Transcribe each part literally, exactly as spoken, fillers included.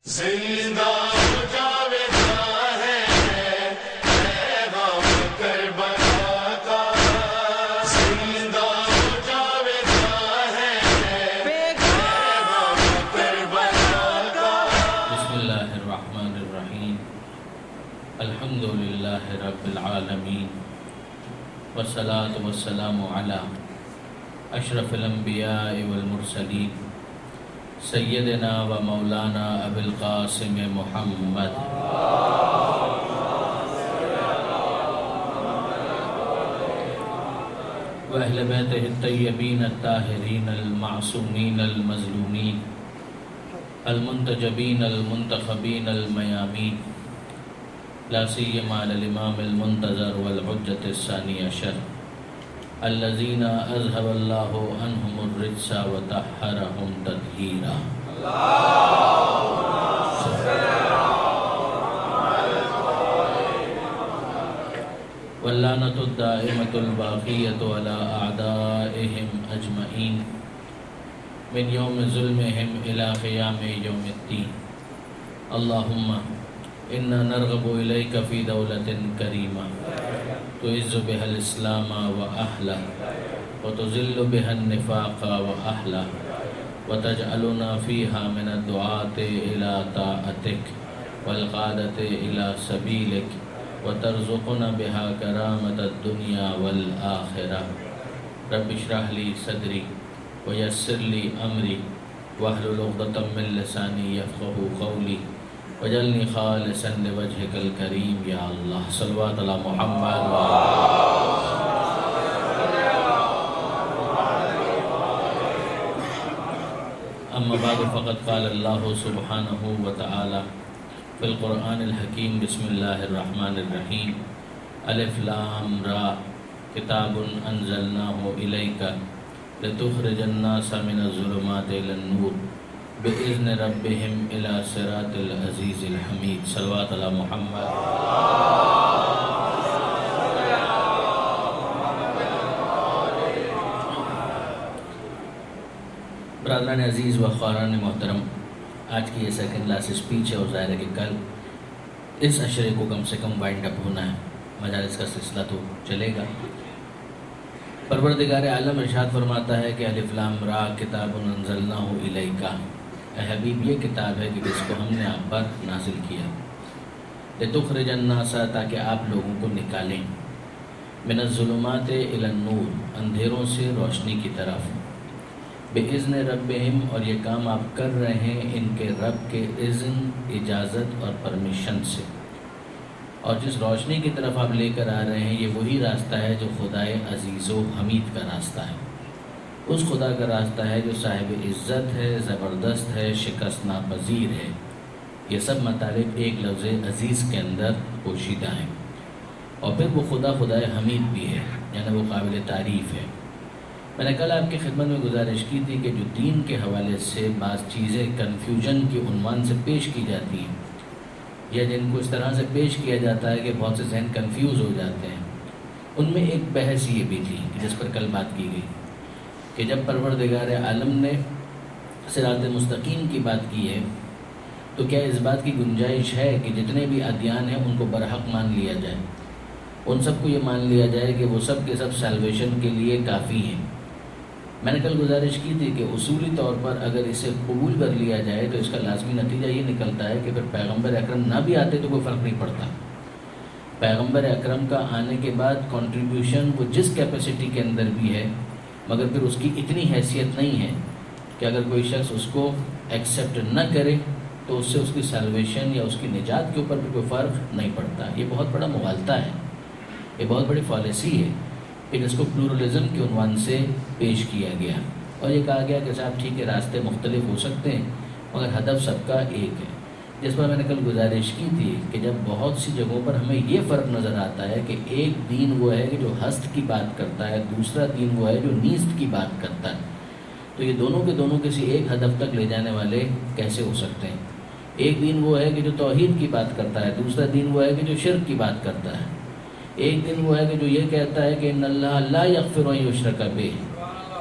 زندہ جاویدہ ہے پیغام کربلا کا، زندہ جاویدہ ہے پیغام کربلا کا۔ بسم اللہ الرحمن الرحیم، الحمد للہ رب العالمین، والصلاة والسلام علی اشرف الانبیاء والمرسلین، سیدنا و مولانا ابی القاسم محمد و اہل بیتہ الطیبین الطاہرین المعصومین المظلومین المنتجبین المنتخبین المیامین، لا سیما الامام المنتظر والحجة الثانی عشر الذین اذهب اللہ عنہم الرجس وطہرہم تطہیرا۔ واللعنۃ الدائمۃ الباقیۃ علی اعدائہم اجمعین من یوم ظلمہم الی قیام یوم الدین۔ اللہم انا نرغب الیک فی دولۃ کریمہ تعز بها الاسلام واہلہ وتذل بها النفاق واہلہ وتجعلنا فیها من الدعاة الى طاعتک والقادة الى سبیلک وترزقنا بها کرامة الدنیا والآخرہ۔ رب اشرح لی صدری ویسر لی امری واحلل عقدۃ من لسانی یفقهوا قولی وجعلنی خالصا لوجہک الکریم۔ یا اللہ صلوات علی محمد و اما بعد فقد قال اللہ سبحانہ وتعالی فی القرآن الحکیم، بسم اللہ الرحمن الرحیم، الف لام را کتاب انزلناہ الیک لتخرج الناس من الظلمات الی النور بإذن ربهم إلى صراط العزیز الحمید۔ صلوات علی محمد۔ برادران عزیز و خواران محترم، آج کی یہ سیکنڈ لاسٹ اسپیچ ہے اور ظاہر ہے کہ کل اس عشرے کو کم سے کم وائنڈ اپ ہونا ہے، مجالس کا سلسلہ تو چلے گا۔ پروردگار عالم ارشاد فرماتا ہے کہ الف لام را کتاب انزلناہ الیک، اے حبیب یہ کتاب ہے کہ جس کو ہم نے آپ پر نازل کیا، لتخرج الناس تاکہ آپ لوگوں کو نکالیں، من الظلمات الی النور اندھیروں سے روشنی کی طرف، باذن ربہم اور یہ کام آپ کر رہے ہیں ان کے رب کے اذن، اجازت اور پرمیشن سے، اور جس روشنی کی طرف آپ لے کر آ رہے ہیں یہ وہی راستہ ہے جو خدائے عزیز و حمید کا راستہ ہے، اس خدا کا راستہ ہے جو صاحب عزت ہے، زبردست ہے، شکست ناپذیر ہے۔ یہ سب مطالب ایک لفظ عزیز کے اندر پوشیدہ ہیں، اور پھر وہ خدا خدائے حمید بھی ہے، یعنی وہ قابل تعریف ہے۔ میں نے کل آپ کی خدمت میں گزارش کی تھی کہ جو دین کے حوالے سے بعض چیزیں کنفیوژن کی عنوان سے پیش کی جاتی ہیں، یا جن کو اس طرح سے پیش کیا جاتا ہے کہ بہت سے ذہن کنفیوز ہو جاتے ہیں، ان میں ایک بحث یہ بھی تھی کہ جس پر کل بات کی گئی کہ جب پروردگار عالم نے صراط مستقیم کی بات کی ہے تو کیا اس بات کی گنجائش ہے کہ جتنے بھی ادیان ہیں ان کو برحق مان لیا جائے، ان سب کو یہ مان لیا جائے کہ وہ سب کے سب سیلویشن کے لیے کافی ہیں؟ میں نے کل گزارش کی تھی کہ اصولی طور پر اگر اسے قبول کر لیا جائے تو اس کا لازمی نتیجہ یہ نکلتا ہے کہ پھر پیغمبر اکرم نہ بھی آتے تو کوئی فرق نہیں پڑتا۔ پیغمبر اکرم کا آنے کے بعد کنٹریبیوشن وہ جس کیپیسٹی کے اندر بھی ہے، مگر پھر اس کی اتنی حیثیت نہیں ہے کہ اگر کوئی شخص اس کو ایکسیپٹ نہ کرے تو اس سے اس کی سیلویشن یا اس کی نجات کے اوپر بھی کوئی فرق نہیں پڑتا۔ یہ بہت بڑا مغالطہ ہے، یہ بہت بڑی فالیسی ہے کہ جس کو پلورلزم کے عنوان سے پیش کیا گیا، اور یہ کہا گیا کہ صاحب ٹھیک ہے راستے مختلف ہو سکتے ہیں مگر ہدف سب کا ایک ہے، جس پر میں نے کل گزارش کی تھی کہ جب بہت سی جگہوں پر ہمیں یہ فرق نظر آتا ہے کہ ایک دین وہ ہے کہ جو ہست کی بات کرتا ہے، دوسرا دین وہ ہے جو نیست کی بات کرتا ہے، تو یہ دونوں کے دونوں کسی ایک ہدف تک لے جانے والے کیسے ہو سکتے ہیں؟ ایک دین وہ ہے کہ جو توحید کی بات کرتا ہے، دوسرا دین وہ ہے کہ جو شرک کی بات کرتا ہے، ایک دن وہ ہے کہ جو یہ کہتا ہے کہ ان اللہ لا یغفر ان یشرک بہ،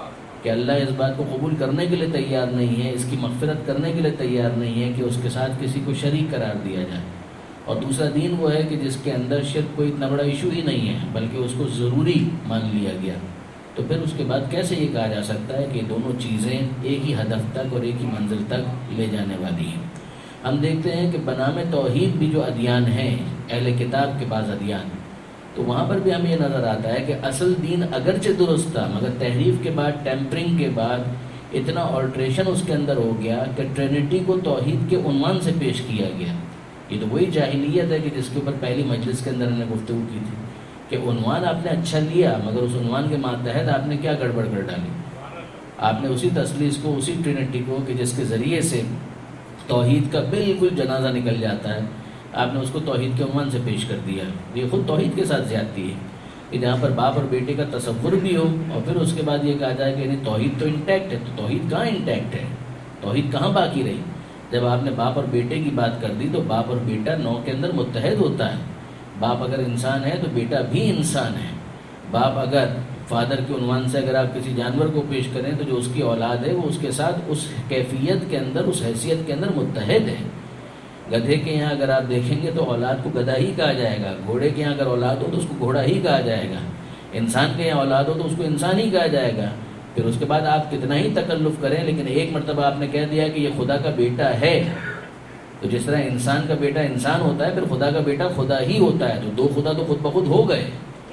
کہ اللہ اس بات کو قبول کرنے کے لیے تیار نہیں ہے، اس کی مغفرت کرنے کے لیے تیار نہیں ہے کہ اس کے ساتھ کسی کو شریک قرار دیا جائے۔ اور دوسرا دین وہ ہے کہ جس کے اندر شرک کوئی اتنا بڑا ایشو ہی نہیں ہے بلکہ اس کو ضروری مان لیا گیا، تو پھر اس کے بعد کیسے یہ کہا جا سکتا ہے کہ دونوں چیزیں ایک ہی ہدف تک اور ایک ہی منزل تک لے جانے والی ہیں؟ ہم دیکھتے ہیں کہ بنام توحید بھی جو ادیان ہیں اہل کتاب کے بعض ادیان، تو وہاں پر بھی ہمیں یہ نظر آتا ہے کہ اصل دین اگرچہ درست تھا مگر تحریف کے بعد، ٹیمپرنگ کے بعد اتنا آلٹریشن اس کے اندر ہو گیا کہ ٹرینٹی کو توحید کے عنوان سے پیش کیا گیا۔ یہ تو وہی جاہلیت ہے کہ جس کے اوپر پہلی مجلس کے اندر ہم نے گفتگو کی تھی کہ عنوان آپ نے اچھا لیا مگر اس عنوان کے ماتحت آپ نے کیا گڑبڑ کر ڈالی؟ آپ نے اسی تثلیث کو، اسی ٹرینٹی کو کہ جس کے ذریعے سے توحید کا بالکل جنازہ نکل جاتا ہے، آپ نے اس کو توحید کے عنوان سے پیش کر دیا۔ یہ خود توحید کے ساتھ زیادتی ہے کہ جہاں پر باپ اور بیٹے کا تصور بھی ہو اور پھر اس کے بعد یہ کہا جائے کہ یعنی توحید تو انٹیکٹ ہے، تو توحید کہاں انٹیکٹ ہے؟ توحید کہاں باقی رہی؟ جب آپ نے باپ اور بیٹے کی بات کر دی تو باپ اور بیٹا نو کے اندر متحد ہوتا ہے۔ باپ اگر انسان ہے تو بیٹا بھی انسان ہے۔ باپ اگر فادر کے عنوان سے اگر آپ کسی جانور کو پیش کریں تو جو اس کی اولاد ہے وہ اس کے ساتھ اس کیفیت کے اندر، اس حیثیت کے اندر متحد ہے۔ گدھے کے یہاں اگر آپ دیکھیں گے تو اولاد کو گدھا ہی کہا جائے گا، گھوڑے کے یہاں اگر اولاد ہو تو اس کو گھوڑا ہی کہا جائے گا، انسان کے یہاں اولاد ہو تو اس کو انسان ہی کہا جائے گا۔ پھر اس کے بعد آپ کتنا ہی تکلف کریں لیکن ایک مرتبہ آپ نے کہہ دیا کہ یہ خدا کا بیٹا ہے، تو جس طرح انسان کا بیٹا انسان ہوتا ہے پھر خدا کا بیٹا خدا ہی ہوتا ہے، تو دو خدا تو خود بخود ہو گئے۔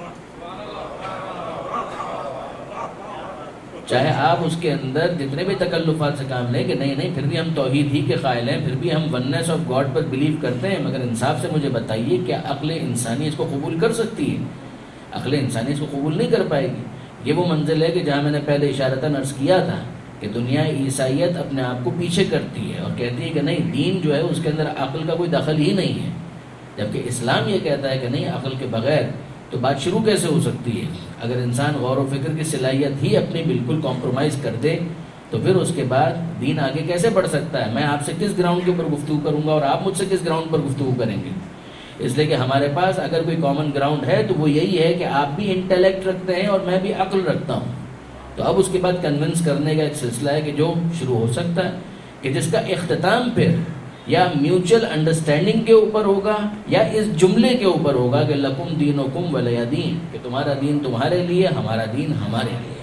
چاہے آپ اس کے اندر جتنے بھی تکلفات سے کام لیں کہ نہیں نہیں پھر بھی ہم توحید ہی کے قائل ہیں، پھر بھی ہم وننس آف گاڈ پر بلیو کرتے ہیں، مگر انصاف سے مجھے بتائیے کیا عقل انسانی اس کو قبول کر سکتی ہے؟ عقل انسانی اس کو قبول نہیں کر پائے گی۔ یہ وہ منزل ہے کہ جہاں میں نے پہلے اشارتاً عرض کیا تھا کہ دنیا عیسائیت اپنے آپ کو پیچھے کرتی ہے اور کہتی ہے کہ نہیں دین جو ہے اس کے اندر عقل کا کوئی دخل ہی نہیں ہے، جبکہ اسلام یہ کہتا ہے کہ نہیں عقل کے بغیر تو بات شروع کیسے ہو سکتی ہے؟ اگر انسان غور و فکر کی صلاحیت ہی اپنی بالکل کمپرومائز کر دے تو پھر اس کے بعد دین آگے کیسے بڑھ سکتا ہے؟ میں آپ سے کس گراؤنڈ کے اوپر گفتگو کروں گا اور آپ مجھ سے کس گراؤنڈ پر گفتگو کریں گے؟ اس لیے کہ ہمارے پاس اگر کوئی کامن گراؤنڈ ہے تو وہ یہی ہے کہ آپ بھی انٹیلیکٹ رکھتے ہیں اور میں بھی عقل رکھتا ہوں، تو اب اس کے بعد کنونس کرنے کا ایک سلسلہ ہے کہ جو شروع ہو سکتا ہے کہ جس کا اختتام پھر یا میوچل انڈرسٹینڈنگ کے اوپر ہوگا یا اس جملے کے اوپر ہوگا کہ لکم دینکم ولی دین، کہ تمہارا دین تمہارے لیے، ہمارا دین ہمارے لیے،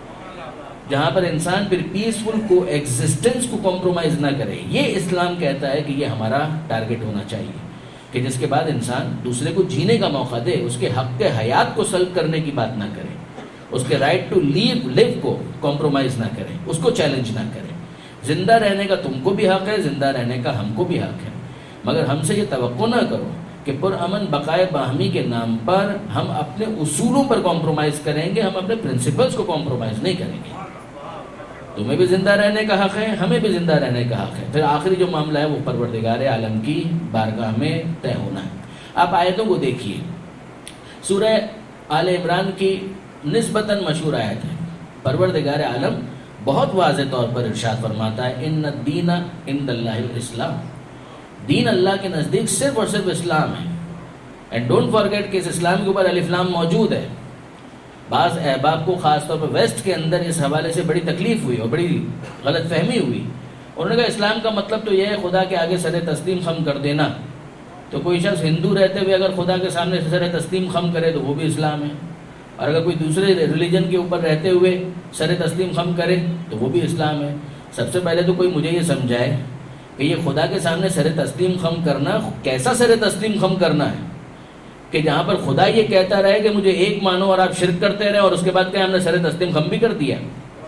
جہاں پر انسان پھر پیسفل کو ایگزسٹنس کو کمپرومائز نہ کرے۔ یہ اسلام کہتا ہے کہ یہ ہمارا ٹارگٹ ہونا چاہیے کہ جس کے بعد انسان دوسرے کو جینے کا موقع دے، اس کے حق کے حیات کو سلب کرنے کی بات نہ کرے، اس کے رائٹ ٹو لیو لیو کو کمپرومائز نہ کرے، اس کو چیلنج نہ کرے۔ زندہ رہنے کا تم کو بھی حق ہے، زندہ رہنے کا ہم کو بھی حق ہے، مگر ہم سے یہ توقع نہ کرو کہ پرامن بقائے باہمی کے نام پر ہم اپنے اصولوں پر کمپرومائز کریں گے، ہم اپنے پرنسپلز کو کمپرومائز نہیں کریں گے۔ تمہیں بھی زندہ رہنے کا حق ہے، ہمیں بھی زندہ رہنے کا حق ہے۔ پھر آخری جو معاملہ ہے وہ پروردگار عالم کی بارگاہ میں طے ہونا ہے۔ آپ آیتوں کو دیکھیے، سورہ آل عمران کی نسبتاً مشہور آیت ہے، پروردگار عالم بہت واضح طور پر ارشاد فرماتا ہے ان الدین عند اللہ الاسلام، دین اللہ کے نزدیک صرف اور صرف اسلام ہے۔ اینڈ ڈونٹ فارگیٹ کہ اس اسلام کے اوپر الف لام موجود ہے۔ بعض احباب کو خاص طور پر ویسٹ کے اندر اس حوالے سے بڑی تکلیف ہوئی اور بڑی غلط فہمی ہوئی، انہوں نے کہا اسلام کا مطلب تو یہ ہے خدا کے آگے سر تسلیم خم کر دینا، تو کوئی شخص ہندو رہتے ہوئے اگر خدا کے سامنے سر تسلیم خم کرے تو وہ بھی اسلام ہے، اور اگر کوئی دوسرے ریلیجن کے اوپر رہتے ہوئے سر تسلیم خم کرے تو وہ بھی اسلام ہے۔ سب سے پہلے تو کوئی مجھے یہ سمجھائے کہ یہ خدا کے سامنے سر تسلیم خم کرنا کیسا سر تسلیم خم کرنا ہے کہ جہاں پر خدا یہ کہتا رہے کہ مجھے ایک مانو اور آپ شرک کرتے رہے اور اس کے بعد کہ ہم نے سر تسلیم خم بھی کر دیا۔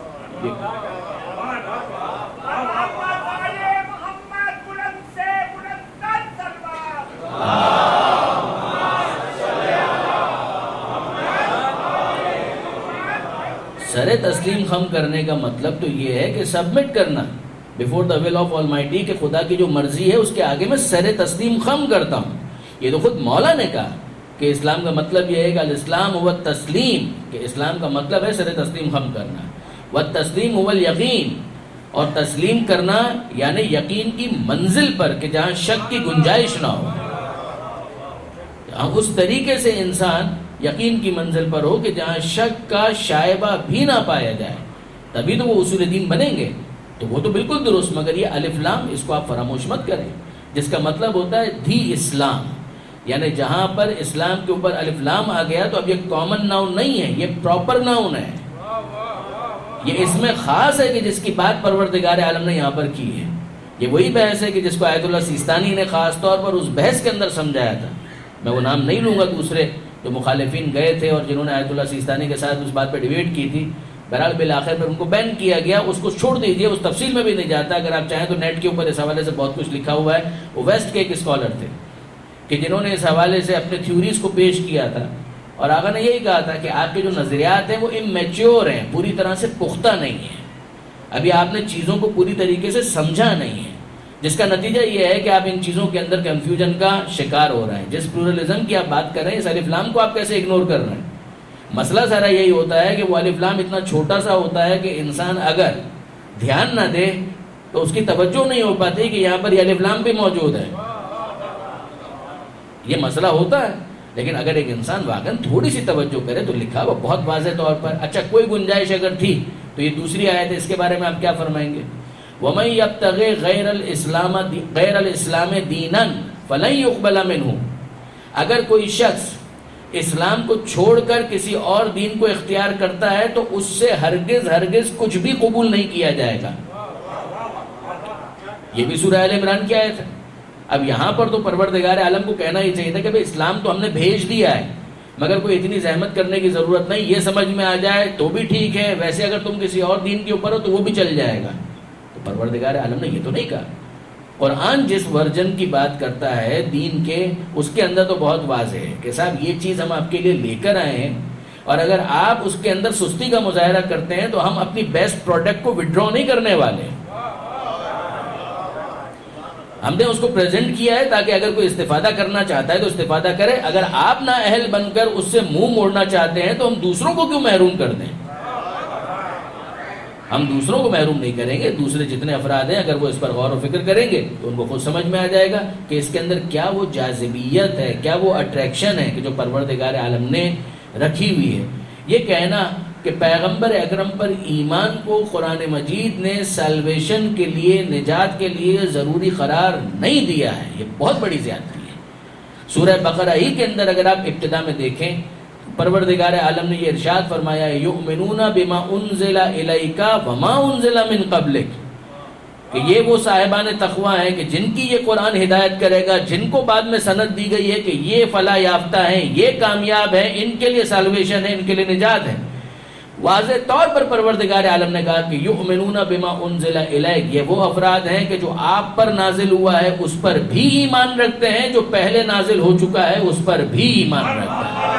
سر تسلیم خم کرنے کا مطلب تو یہ ہے کہ سبمٹ کرنا before the will of almighty, کہ خدا کی جو مرضی ہے اس کے آگے میں سر تسلیم خم کرتا ہوں۔ یہ تو خود مولا نے کہا کہ اسلام کا مطلب یہ ہے کہ الاسلام هو التسلیم، کہ اسلام کا مطلب ہے سر تسلیم خم کرنا، والتسلیم هو الیقین، اور تسلیم کرنا یعنی یقین کی منزل پر کہ جہاں شک کی گنجائش نہ ہو، اس طریقے سے انسان یقین کی منزل پر ہو کہ جہاں شک کا شائبہ بھی نہ پایا جائے۔ تبھی تو وہ اصول دین بنیں گے. تو وہ تو بالکل درست، مگر یہ الف لام اس کو آپ فراموش مت کریں، جس کا مطلب ہوتا ہے دی اسلام، یعنی جہاں پر اسلام کے اوپر الف لام آ گیا تو اب یہ کامن ناؤن نہیں ہے، یہ پراپر ناؤن ہے. یہ اس میں خاص ہے کہ جس کی بات پروردگار عالم نے یہاں پر کی ہے. یہ وہی بحث ہے کہ جس کو آیت اللہ سیستانی نے خاص طور پر اس بحث کے اندر سمجھایا تھا. میں وہ نام نہیں لوں گا، دوسرے جو مخالفین گئے تھے اور جنہوں نے آیت اللہ سیستانی کے ساتھ اس بات پہ ڈیبیٹ کی تھی، بہرحال بالآخر پر ان کو بین کیا گیا. اس کو چھوڑ دیجئے، اس تفصیل میں بھی نہیں جاتا. اگر آپ چاہیں تو نیٹ کے اوپر اس حوالے سے بہت کچھ لکھا ہوا ہے. وہ ویسٹ کے ایک اسکالر تھے کہ جنہوں نے اس حوالے سے اپنے تھیوریز کو پیش کیا تھا، اور آقا نے یہی کہا تھا کہ آپ کے جو نظریات ہیں وہ امیچیور ہیں، پوری طرح سے پختہ نہیں ہیں، ابھی آپ نے چیزوں کو پوری طریقے سے سمجھا نہیں ہے، جس کا نتیجہ یہ ہے کہ آپ ان چیزوں کے اندر کنفیوژن کا شکار ہو رہے ہیں. جس پلورلزم کی آپ بات کر رہے ہیں، اس الف لام کو آپ کیسے اگنور کر رہے ہیں؟ مسئلہ سارا یہی ہوتا ہے کہ وہ الف لام اتنا چھوٹا سا ہوتا ہے کہ انسان اگر دھیان نہ دے تو اس کی توجہ نہیں ہو پاتی کہ یہاں پر یہ الف لام بھی موجود ہے. یہ مسئلہ ہوتا ہے. لیکن اگر ایک انسان واقعا تھوڑی سی توجہ کرے تو لکھا ہوا بہت واضح طور پر. اچھا، کوئی گنجائش اگر تھی تو یہ دوسری آیت ہے، اس کے بارے میں آپ کیا فرمائیں گے؟ وَمَن يَبْتَغِ غَيْرَ الْإِسْلَامَ غَيْرَ الْإِسْلَامِ دِينًا فَلَن يُقْبَلَ مِنْهُ. اگر کوئی شخص اسلام کو چھوڑ کر کسی اور دین کو اختیار کرتا ہے تو اس سے ہرگز ہرگز کچھ بھی قبول نہیں کیا جائے گا. یہ بھی سورہ آل عمران کی آیت ہے. اب یہاں پر تو پروردگار عالم کو کہنا ہی چاہیے تھا کہ بھئی اسلام تو ہم نے بھیج دیا ہے، مگر کوئی اتنی زحمت کرنے کی ضرورت نہیں، یہ سمجھ میں آ جائے تو بھی ٹھیک ہے، ویسے اگر تم کسی اور دین کے اوپر ہو تو وہ بھی چل جائے گا. تو پروردگار عالم نے یہ تو نہیں کہا. قرآن جس ورژن کی بات کرتا ہے دین کے، اس کے اندر تو بہت واضح ہے کہ صاحب یہ چیز ہم آپ کے لیے لے کر آئے ہیں، اور اگر آپ اس کے اندر سستی کا مظاہرہ کرتے ہیں تو ہم اپنی بیسٹ پروڈکٹ کو وڈرا نہیں کرنے والے. ہم نے اس کو پریزنٹ کیا ہے تاکہ اگر کوئی استفادہ کرنا چاہتا ہے تو استفادہ کرے. اگر آپ نا اہل بن کر اس سے منہ موڑنا چاہتے ہیں تو ہم دوسروں کو کیوں محروم کر دیں؟ ہم دوسروں کو محروم نہیں کریں گے. دوسرے جتنے افراد ہیں اگر وہ اس پر غور و فکر کریں گے تو ان کو خود سمجھ میں آ جائے گا کہ اس کے اندر کیا وہ جاذبیت ہے، کیا وہ اٹریکشن ہے کہ جو پروردگار عالم نے رکھی ہوئی ہے. یہ کہنا کہ پیغمبر اکرم پر ایمان کو قرآن مجید نے سیلویشن کے لیے، نجات کے لیے ضروری قرار نہیں دیا ہے، یہ بہت بڑی زیادتی ہے. سورہ بقرہ ہی کے اندر اگر آپ ابتدا میں دیکھیں، پروردگار عالم نے یہ ارشاد فرمایا ہے یؤمنون بما انزل الیک وما انزل من قبلک، کہ یہ وہ صاحبان تقوی ہیں کہ جن کی یہ قرآن ہدایت کرے گا، جن کو بعد میں سند دی گئی ہے کہ یہ فلاح یافتہ ہیں، یہ کامیاب ہیں، ان کے لیے سیلویشن ہے، ان کے لیے نجات ہے. واضح طور پر پروردگار عالم نے کہا کہ یؤمنون بما انزل الیک، یہ وہ افراد ہیں کہ جو آپ پر نازل ہوا ہے اس پر بھی ایمان رکھتے ہیں، جو پہلے نازل ہو چکا ہے اس پر بھی ایمان رکھتے ہیں.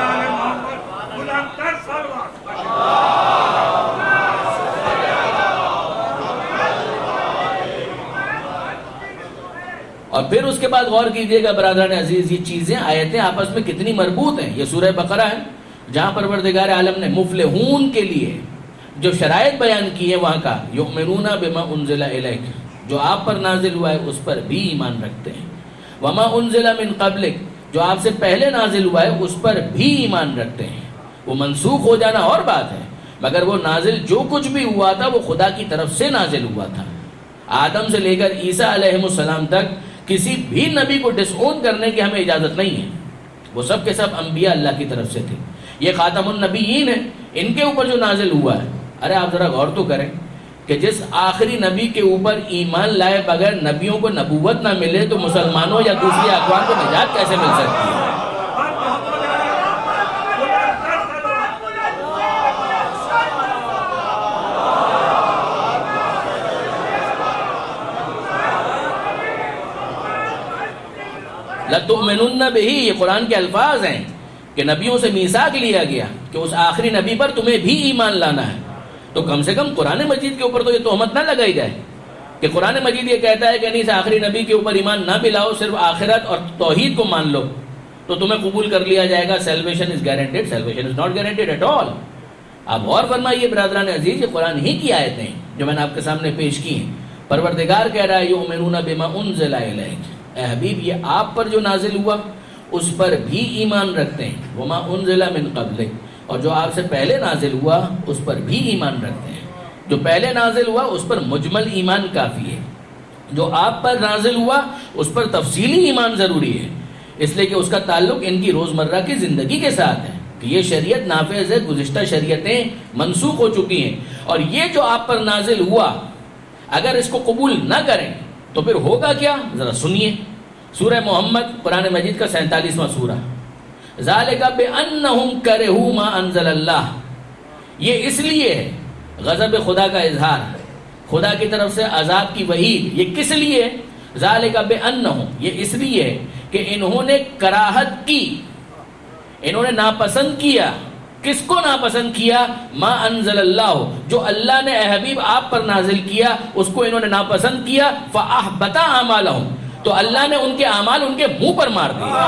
اور پھر اس کے بعد غور کیجئے گا برادران عزیز، یہ چیزیں آیتیں آپس میں کتنی مربوط ہیں. یہ سورہ بقرہ ہے جہاں پروردگار عالم نے مفلحون کے لیے جو شرائط بیان کی ہے، وہاں کا یؤمنون بما انزل الیک، جو آپ پر نازل ہوا ہے اس پر بھی ایمان رکھتے ہیں، وما انزل من قبلک، جو آپ سے پہلے نازل ہوا ہے اس پر بھی ایمان رکھتے ہیں. وہ منسوخ ہو جانا اور بات ہے، مگر وہ نازل جو کچھ بھی ہوا تھا وہ خدا کی طرف سے نازل ہوا تھا. آدم سے لے کر عیسیٰ علیہ السلام تک کسی بھی نبی کو ڈس اون کرنے کی ہمیں اجازت نہیں ہے. وہ سب کے سب انبیاء اللہ کی طرف سے تھے. یہ خاتم النبیین ہیں، ان کے اوپر جو نازل ہوا ہے. ارے آپ ذرا غور تو کریں کہ جس آخری نبی کے اوپر ایمان لائے بغیر نبیوں کو نبوت نہ ملے تو مسلمانوں یا دوسری اقوام کو نجات کیسے مل سکتی ہے؟ لَتُؤْمِنُنَّ بِهِ، یہ قرآن کے الفاظ ہیں کہ نبیوں سے میثاق لیا گیا کہ اس آخری نبی پر تمہیں بھی ایمان لانا ہے. تو کم سے کم قرآن مجید کے اوپر تو یہ تہمت نہ لگائی جائے کہ قرآن مجید یہ کہتا ہے کہ نہیں، اس آخری نبی کے اوپر ایمان نہ بھی لاؤ، صرف آخرت اور توحید کو مان لو تو تمہیں قبول کر لیا جائے گا. Salvation is guaranteed, salvation is not guaranteed at all. آپ غور فرمائیے برادران عزیز، یہ قرآن ہی کی آیتیں جو میں نے آپ کے سامنے پیش کی ہیں. پروردگار کہہ رہا ہے یؤمنون بما انزل الیک، اے حبیب یہ آپ پر جو نازل ہوا اس پر بھی ایمان رکھتے ہیں. وما انزل من قبلک، اور جو آپ سے پہلے نازل ہوا اس پر بھی ایمان رکھتے ہیں. جو پہلے نازل ہوا اس پر مجمل ایمان کافی ہے، جو آپ پر نازل ہوا اس پر تفصیلی ایمان ضروری ہے، اس لیے کہ اس کا تعلق ان کی روزمرہ کی زندگی کے ساتھ ہے کہ یہ شریعت نافذ ہے، گزشتہ شریعتیں منسوخ ہو چکی ہیں، اور یہ جو آپ پر نازل ہوا اگر اس کو قبول نہ کریں تو پھر ہوگا کیا؟ ذرا سنیے سورہ محمد قرآن مجید کا سینتالیسواں سورہ، ذالک بأنہم کرہوا ما انزل اللہ، یہ اس لیے ہے غضب خدا کا اظہار، خدا کی طرف سے عذاب کی وعید، یہ کس لیے؟ ذالک بأنہم، یہ اس لیے کہ انہوں نے کراہت کی، انہوں نے ناپسند کیا، کس کو ناپسند کیا؟ ما انزل اللہ، جو اللہ نے اے حبیب آپ پر نازل کیا اس کو انہوں نے ناپسند کیا، فاحبط اعمالہم، تو اللہ نے ان کے اعمال ان کے منہ پر مار دیے۔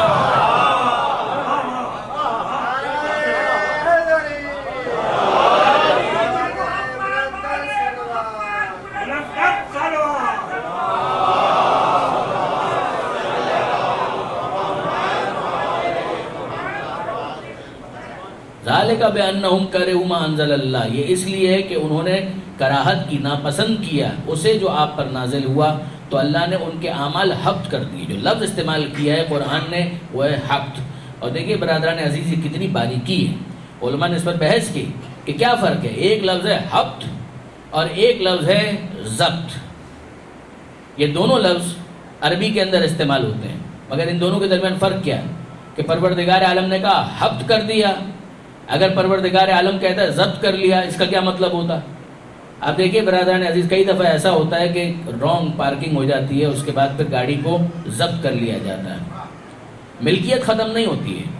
ذالک بأنہم کرہوا ما انزل اللہ، یہ اس لیے ہے کہ انہوں نے کراہت کی، ناپسند کیا اسے جو آپ پر نازل ہوا، تو اللہ نے ان کے اعمال حبط کر دیے۔ جو لفظ استعمال کیا ہے قرآن نے وہ ہے حبط، اور دیکھیے برادران عزیز یہ کتنی باریکی ہے، علماء نے اس پر بحث کی کہ کیا فرق ہے، ایک لفظ ہے حبط اور ایک لفظ ہے ضبط، یہ دونوں لفظ عربی کے اندر استعمال ہوتے ہیں، مگر ان دونوں کے درمیان فرق کیا ہے کہ پروردگار عالم نے کہا حبط کر دیا، اگر پروردگار عالم کہتا ہے ضبط کر لیا، اس کا کیا مطلب ہوتا؟ آپ دیکھیے برادران عزیز کئی دفعہ ایسا ہوتا ہے کہ رانگ پارکنگ ہو جاتی ہے، اس کے بعد پھر گاڑی کو ضبط کر لیا جاتا ہے، ملکیت ختم نہیں ہوتی ہے،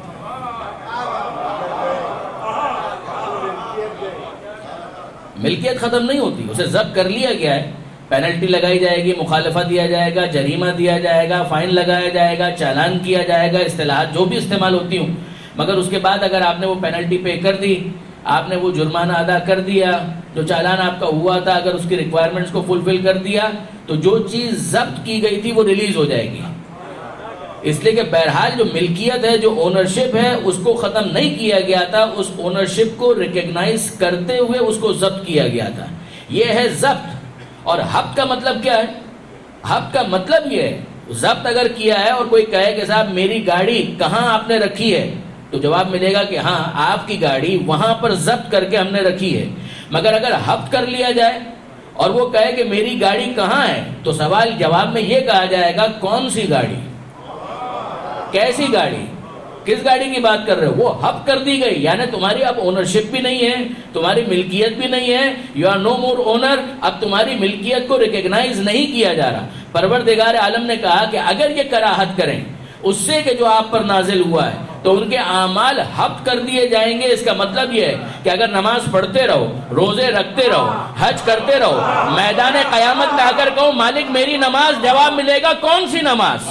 ملکیت ختم نہیں ہوتی، اسے ضبط کر لیا گیا ہے، پینلٹی لگائی جائے گی، مخالفہ دیا جائے گا، جریمہ دیا جائے گا، فائن لگایا جائے گا، چالان کیا جائے گا، اصطلاحات جو بھی استعمال ہوتی ہوں، مگر اس کے بعد اگر آپ نے وہ پینلٹی پے کر دی، آپ نے وہ جرمانہ ادا کر دیا، جو چالان آپ کا ہوا تھا اگر اس کی ریکوائرمنٹس کو فلفل کر دیا، تو جو چیز ضبط کی گئی تھی وہ ریلیز ہو جائے گی، اس لیے کہ بہرحال جو ملکیت ہے، جو اونرشپ ہے، اس کو ختم نہیں کیا گیا تھا، اس اونرشپ کو ریکگنائز کرتے ہوئے اس کو ضبط کیا گیا تھا، یہ ہے ضبط۔ اور حبط کا مطلب کیا ہے؟ حبط کا مطلب یہ ہے ضبط اگر کیا ہے اور کوئی کہے کہ صاحب میری گاڑی کہاں آپ نے رکھی ہے، تو جواب ملے گا کہ ہاں آپ کی گاڑی وہاں پر ضبط کر کے ہم نے رکھی ہے، مگر اگر حبط کر لیا جائے اور وہ کہے کہ میری گاڑی کہاں ہے، تو سوال جواب میں یہ کہا جائے گا کون سی گاڑی، کیسی گاڑی، کس گاڑی کی بات کر رہے ہو؟ وہ حبط کر دی گئی، یعنی تمہاری اب اونرشپ بھی نہیں ہے، تمہاری ملکیت بھی نہیں ہے، you are no more owner, اب تمہاری ملکیت کو ریکگنائز نہیں کیا جا رہا۔ پروردگار عالم نے کہا کہ اگر یہ کراہت کریں اس سے کہ جو آپ پر نازل ہوا ہے، تو ان کے اعمال حبط کر دیے جائیں گے۔ اس کا مطلب یہ ہے کہ اگر نماز پڑھتے رہو، روزے رکھتے رہو، حج کرتے رہو، میدان قیامت میں آ کر کہو مالک میری نماز، جواب ملے گا کون سی نماز؟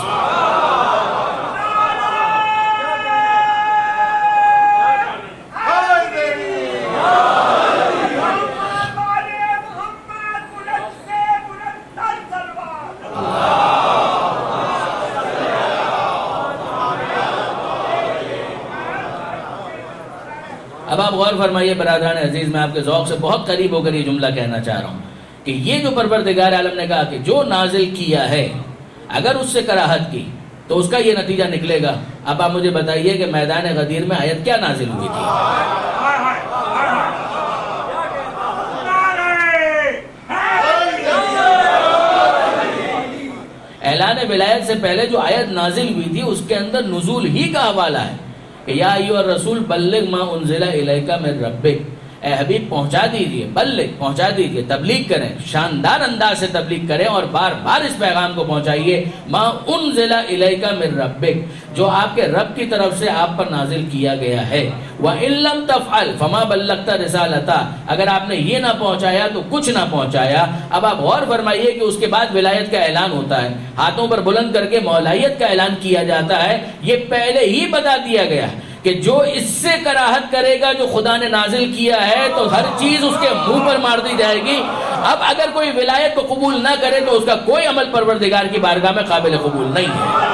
اب آپ غور فرمائیے برادران عزیز، میں آپ کے ذوق سے بہت قریب ہو کر یہ جملہ کہنا چاہ رہا ہوں کہ یہ جو پروردگار عالم نے کہا کہ جو نازل کیا ہے اگر اس سے کراہت کی تو اس کا یہ نتیجہ نکلے گا۔ اب آپ مجھے بتائیے کہ میدان غدیر میں آیت کیا نازل ہوئی تھی؟ اعلان ولایت سے پہلے جو آیت نازل ہوئی تھی اس کے اندر نزول ہی کا حوالہ ہے کہ یا ایھا الرسول بلغ ما انزل الیک من ربک، اے حبیب پہنچا دیجئے، بلغ پہنچا دیجئے، تبلیغ کریں، شاندار انداز سے تبلیغ کریں اور بار بار اس پیغام کو پہنچائیے، ما انزل الیک من ربک، جو آپ کے رب کی طرف سے آپ پر نازل کیا گیا ہے، وَإِن لَّمْ تَفْعَلْ فَمَا بَلَّغْتَ رِسَالَتَهُ، اگر آپ نے یہ نہ پہنچایا تو کچھ نہ پہنچایا۔ اب آپ غور فرمائیے کہ اس کے بعد ولایت کا اعلان ہوتا ہے، ہاتھوں پر بلند کر کے مولائیت کا اعلان کیا جاتا ہے۔ یہ پہلے ہی بتا دیا گیا کہ جو اس سے کراہت کرے گا جو خدا نے نازل کیا ہے تو ہر چیز اس کے منہ پر مار دی جائے گی۔ اب اگر کوئی ولایت کو قبول نہ کرے تو اس کا کوئی عمل پروردگار کی بارگاہ میں قابل قبول نہیں ہے۔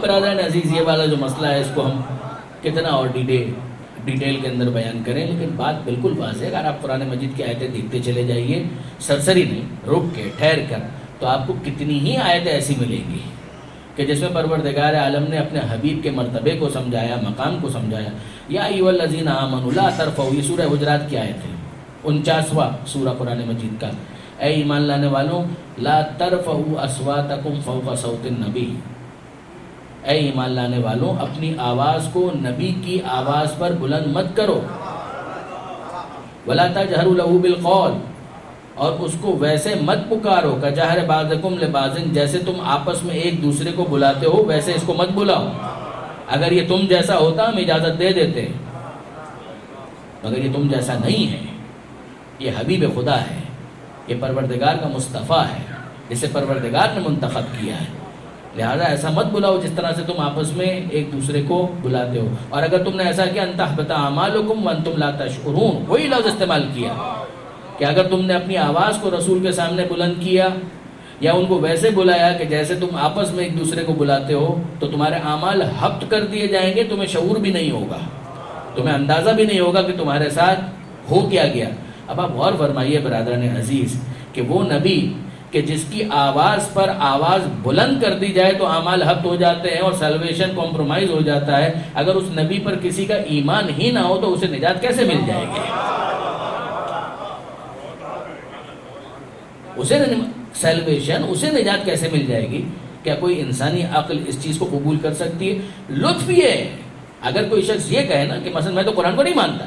اب برادران عزیز یہ والا جو مسئلہ ہے اس کو ہم کتنا اور ڈیٹیل ڈیٹیل کے اندر بیان کریں، لیکن بات بالکل واضح ہے. اگر آپ قرآن مجید کی آیتیں دیکھتے چلے جائیے سرسری نہیں، رک کے ٹھہر کر، تو آپ کو کتنی ہی آیتیں ایسی ملیں گی کہ جس میں پروردگار عالم نے اپنے حبیب کے مرتبے کو سمجھایا، مقام کو سمجھایا. یا ایھا الذین آمنوا لا ترفعوا، یہ سورہ حجرات کی آیت ہے، انچاسواں سورہ قرآن مجید کا. اے ایمان لانے والوں، لا ترفعوا اصواتکم فوق صوت النبی، اے ایمان لانے والوں اپنی آواز کو نبی کی آواز پر بلند مت کرو. ولا تجہروا لہ بالقول، اور اس کو ویسے مت پکارو کجہر بعضکم لبعض، جیسے تم آپس میں ایک دوسرے کو بلاتے ہو ویسے اس کو مت بلاؤ. اگر یہ تم جیسا ہوتا ہم اجازت دے دیتے، مگر یہ تم جیسا نہیں ہے. یہ حبیب خدا ہے، یہ پروردگار کا مصطفیٰ ہے، اسے پروردگار نے منتخب کیا ہے. لہذا ایسا مت بلاؤ جس طرح سے تم آپس میں ایک دوسرے کو بلاتے ہو. اور اگر تم نے ایسا کیا ان تحبط اعمالکم وانتم لا تشعرون، وہی لفظ استعمال کیا کہ اگر تم نے اپنی آواز کو رسول کے سامنے بلند کیا یا ان کو ویسے بلایا کہ جیسے تم آپس میں ایک دوسرے کو بلاتے ہو، تو تمہارے اعمال حبط کر دیے جائیں گے. تمہیں شعور بھی نہیں ہوگا، تمہیں اندازہ بھی نہیں ہوگا کہ تمہارے ساتھ ہو کیا گیا. اب آپ غور فرمائیے برادران عزیز کہ وہ نبی کہ جس کی آواز پر آواز بلند کر دی جائے تو اعمال حبط ہو جاتے ہیں اور سیلویشن کمپرومائز ہو جاتا ہے. اگر اس نبی پر کسی کا ایمان ہی نہ ہو تو اسے نجات کیسے مل جائے گی؟ اسے سیلویشن، اسے نجات کیسے مل جائے گی؟ کیا کوئی انسانی عقل اس چیز کو قبول کر سکتی ہے؟ لطف یہ ہے اگر کوئی شخص یہ کہے نا کہ مثلا میں تو قرآن کو نہیں مانتا،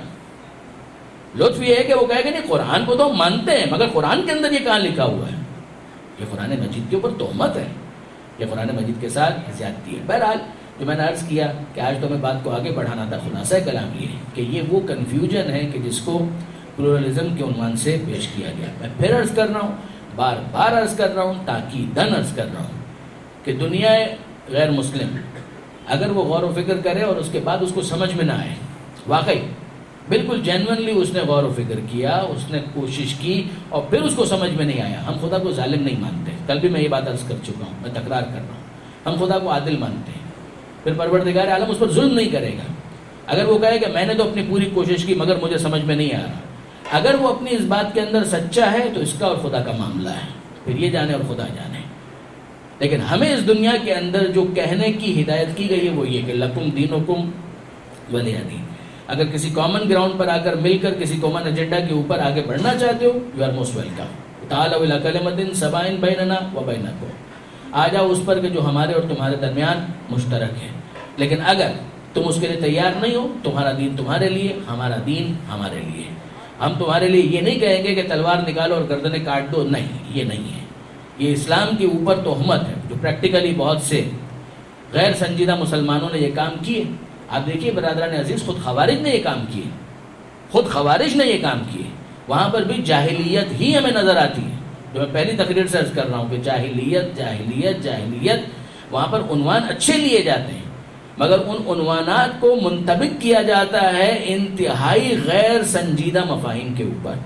لطف یہ ہے کہ وہ کہے کہ نہیں قرآن کو تو ہم مانتے ہیں مگر قرآن کے اندر یہ کہاں لکھا ہوا ہے؟ یہ قرآن مجید کے اوپر تہمت ہے، یہ قرآن مجید کے ساتھ زیادتی ہے. بہرحال جو میں نے عرض کیا کہ آج تو میں بات کو آگے بڑھانا تھا، خلاصہ کلام یہ ہے کہ یہ وہ کنفیوژن ہے کہ جس کو پلورلزم کے عنوان سے پیش کیا گیا. میں پھر عرض کر رہا ہوں، بار بار عرض کر رہا ہوں، تاکیداً عرض کر رہا ہوں کہ دنیا غیر مسلم اگر وہ غور و فکر کرے اور اس کے بعد اس کو سمجھ میں نہ آئے، واقعی بالکل جینونلی اس نے غور و فکر کیا، اس نے کوشش کی اور پھر اس کو سمجھ میں نہیں آیا. ہم خدا کو ظالم نہیں مانتے، کل بھی میں یہ بات عرض کر چکا ہوں، میں تکرار کر رہا ہوں. ہم خدا کو عادل مانتے ہیں، پھر پروردگار عالم اس پر ظلم نہیں کرے گا. اگر وہ کہے کہ میں نے تو اپنی پوری کوشش کی مگر مجھے سمجھ میں نہیں آ رہا، اگر وہ اپنی اس بات کے اندر سچا ہے تو اس کا اور خدا کا معاملہ ہے، پھر یہ جانے اور خدا جانے. لیکن ہمیں اس دنیا کے اندر جو کہنے کی ہدایت کی گئی ہے وہ یہ کہ لکم دینکم ولی دین. اگر کسی کامن گراؤنڈ پر آ کر مل کر کسی کامن ایجنڈا کے اوپر آگے بڑھنا چاہتے ہو، یو آر موسٹ ویلکم. تعالوا الی کلمۃ سواء بیننا و بینکم، آ جاؤ اس پر کہ جو ہمارے اور تمہارے درمیان مشترک ہے. لیکن اگر تم اس کے لیے تیار نہیں ہو، تمہارا دین تمہارے لیے، ہمارا دین ہمارے لیے. ہم تمہارے لیے یہ نہیں کہیں گے کہ تلوار نکالو اور گردنیں کاٹ دو، نہیں، یہ نہیں ہے. یہ اسلام کے اوپر تہمت ہے جو پریکٹیکلی بہت سے غیر سنجیدہ مسلمانوں نے یہ کام کیے. آپ دیکھیے برادران عزیز، خود خوارج نے یہ کام کیے، خود خوارج نے یہ کام کیے. وہاں پر بھی جاہلیت ہی ہمیں نظر آتی ہے، جو میں پہلی تقریر سے عرض کر رہا ہوں کہ جاہلیت جاہلیت جاہلیت. وہاں پر عنوان اچھے لیے جاتے ہیں مگر ان عنوانات کو منطبق کیا جاتا ہے انتہائی غیر سنجیدہ مفاہیم کے اوپر.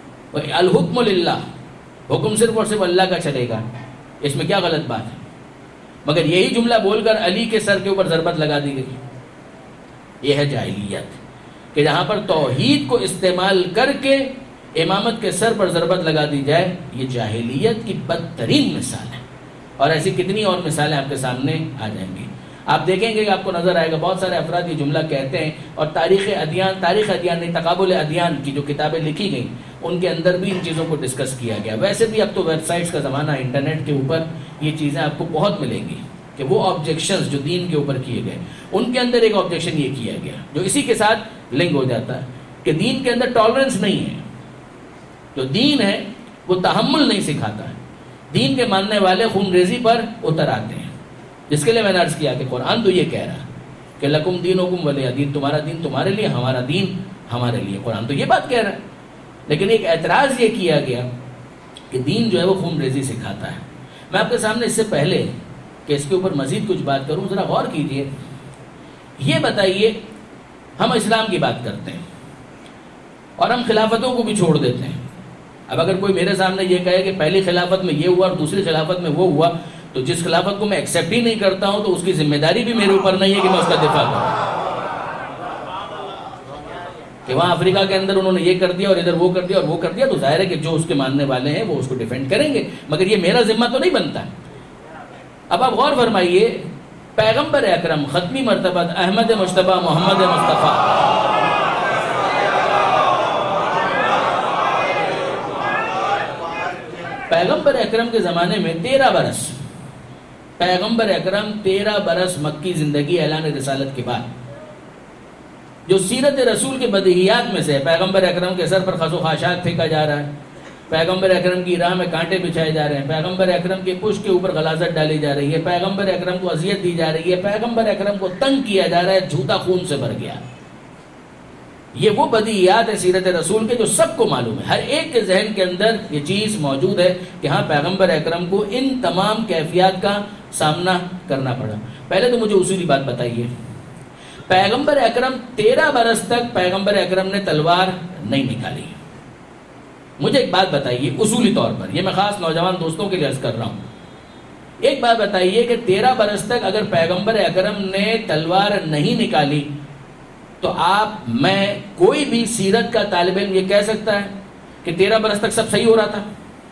الحکم للہ، حکم صرف اور صرف اللہ کا چلے گا، اس میں کیا غلط بات ہے؟ مگر یہی جملہ بول کر علی کے سر کے اوپر ضربت لگا دی گئی. یہ ہے جاہلیت کہ جہاں پر توحید کو استعمال کر کے امامت کے سر پر ضربت لگا دی جائے، یہ جاہلیت کی بدترین مثال ہے. اور ایسی کتنی اور مثالیں آپ کے سامنے آ جائیں گی. آپ دیکھیں گے کہ آپ کو نظر آئے گا بہت سارے افراد یہ جملہ کہتے ہیں، اور تاریخ ادیان تاریخ ادیان نہیں تقابل ادیان کی جو کتابیں لکھی گئیں ان کے اندر بھی ان چیزوں کو ڈسکس کیا گیا. ویسے بھی اب تو ویب سائٹس کا زمانہ، انٹرنیٹ کے اوپر یہ چیزیں آپ کو بہت ملیں گی کہ وہ آبجیکشنز جو دین کے اوپر کیے گئے، ان کے اندر ایک آبجیکشن یہ کیا گیا جو اسی کے ساتھ لنک ہو جاتا ہے کہ دین کے اندر ٹالرنس نہیں ہے. جو دین ہے وہ تحمل نہیں سکھاتا ہے. دین کے ماننے والے خون ریزی پر اتر آتے ہیں، جس کے لیے میں نے عرض کیا کہ قرآن تو یہ کہہ رہا ہے کہ لکم دینکم ولی دین، تمہارا دین تمہارے لیے، ہمارا دین ہمارے لیے. قرآن تو یہ بات کہہ رہا ہے. لیکن ایک اعتراض یہ کیا گیا کہ دین جو ہے وہ خون ریزی سکھاتا ہے. میں آپ کے سامنے اس سے پہلے کہ اس کے اوپر مزید کچھ بات کروں، ذرا غور کیجئے. یہ بتائیے، ہم اسلام کی بات کرتے ہیں اور ہم خلافتوں کو بھی چھوڑ دیتے ہیں. اب اگر کوئی میرے سامنے یہ کہے کہ پہلی خلافت میں یہ ہوا اور دوسری خلافت میں وہ ہوا، تو جس خلافت کو میں ایکسیپٹ ہی نہیں کرتا ہوں تو اس کی ذمہ داری بھی میرے اوپر نہیں ہے کہ میں اس کا دفاع کروں کہ وہاں افریقہ کے اندر انہوں نے یہ کر دیا اور ادھر وہ کر دیا اور وہ کر دیا، تو ظاہر ہے کہ جو اس کے ماننے والے ہیں وہ اس کو ڈیفینڈ کریں گے، مگر یہ میرا ذمہ تو نہیں بنتا۔ اب آپ غور فرمائیے، پیغمبر اکرم ختمی مرتبہ احمد مجتبی محمد مصطفیٰ پیغمبر اکرم کے زمانے میں تیرہ برس پیغمبر اکرم تیرہ برس مکی زندگی اعلان رسالت کے بعد جو سیرت رسول کے بدیہیات میں سے ہے، پیغمبر اکرم کے سر پر خس و خاشاک پھینکا جا رہا ہے، پیغمبر اکرم کی راہ میں کانٹے بچھائے جا رہے ہیں، پیغمبر اکرم کے پشت کے اوپر غلاظت ڈالی جا رہی ہے، پیغمبر اکرم کو اذیت دی جا رہی ہے، پیغمبر اکرم کو تنگ کیا جا رہا ہے، جھوٹا خون سے بھر گیا۔ یہ وہ بدیہیات ہے سیرت رسول کے جو سب کو معلوم ہے، ہر ایک کے ذہن کے اندر یہ چیز موجود ہے کہ ہاں پیغمبر اکرم کو ان تمام کیفیات کا سامنا کرنا پڑا۔ پہلے تو مجھے اصولی بات بتائیے، پیغمبر اکرم تیرہ برس تک پیغمبر اکرم نے تلوار نہیں نکالی۔ مجھے ایک بات بتائیے اصولی طور پر، یہ میں خاص نوجوان دوستوں کے لیے عرض کر رہا ہوں، ایک بات بتائیے کہ تیرہ برس تک اگر پیغمبر اکرم نے تلوار نہیں نکالی تو آپ میں کوئی بھی سیرت کا طالب علم یہ کہہ سکتا ہے کہ تیرہ برس تک سب صحیح ہو رہا تھا؟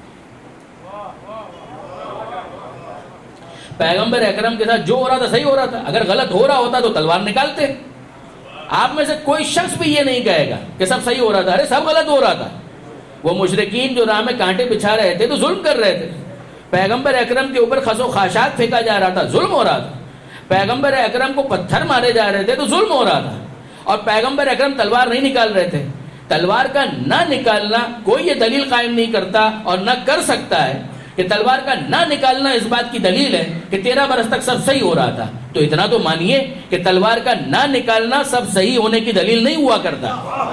پیغمبر اکرم کے ساتھ جو ہو رہا تھا صحیح ہو رہا تھا، اگر غلط ہو رہا ہوتا تو تلوار نکالتے۔ آپ میں سے کوئی شخص بھی یہ نہیں کہے گا کہ سب صحیح ہو رہا تھا، ارے سب غلط ہو رہا تھا۔ وہ مشرکین جو راہ میں کانٹے بچھا رہے تھے تو ظلم کر رہے تھے، پیغمبر اکرم کے اوپر خس و خاشاک پھینکا جا رہا تھا، ظلم ہو رہا تھا، پیغمبر اکرم کو پتھر مارے جا رہے تھے تو ظلم ہو رہا تھا، اور پیغمبر اکرم تلوار نہیں نکال رہے تھے۔ تلوار کا نہ نکالنا کوئی یہ دلیل قائم نہیں کرتا اور نہ کر سکتا ہے کہ تلوار کا نہ نکالنا اس بات کی دلیل ہے کہ تیرہ برس تک سب صحیح ہو رہا تھا۔ تو اتنا تو مانیے کہ تلوار کا نہ نکالنا سب صحیح ہونے کی دلیل نہیں ہوا کرتا۔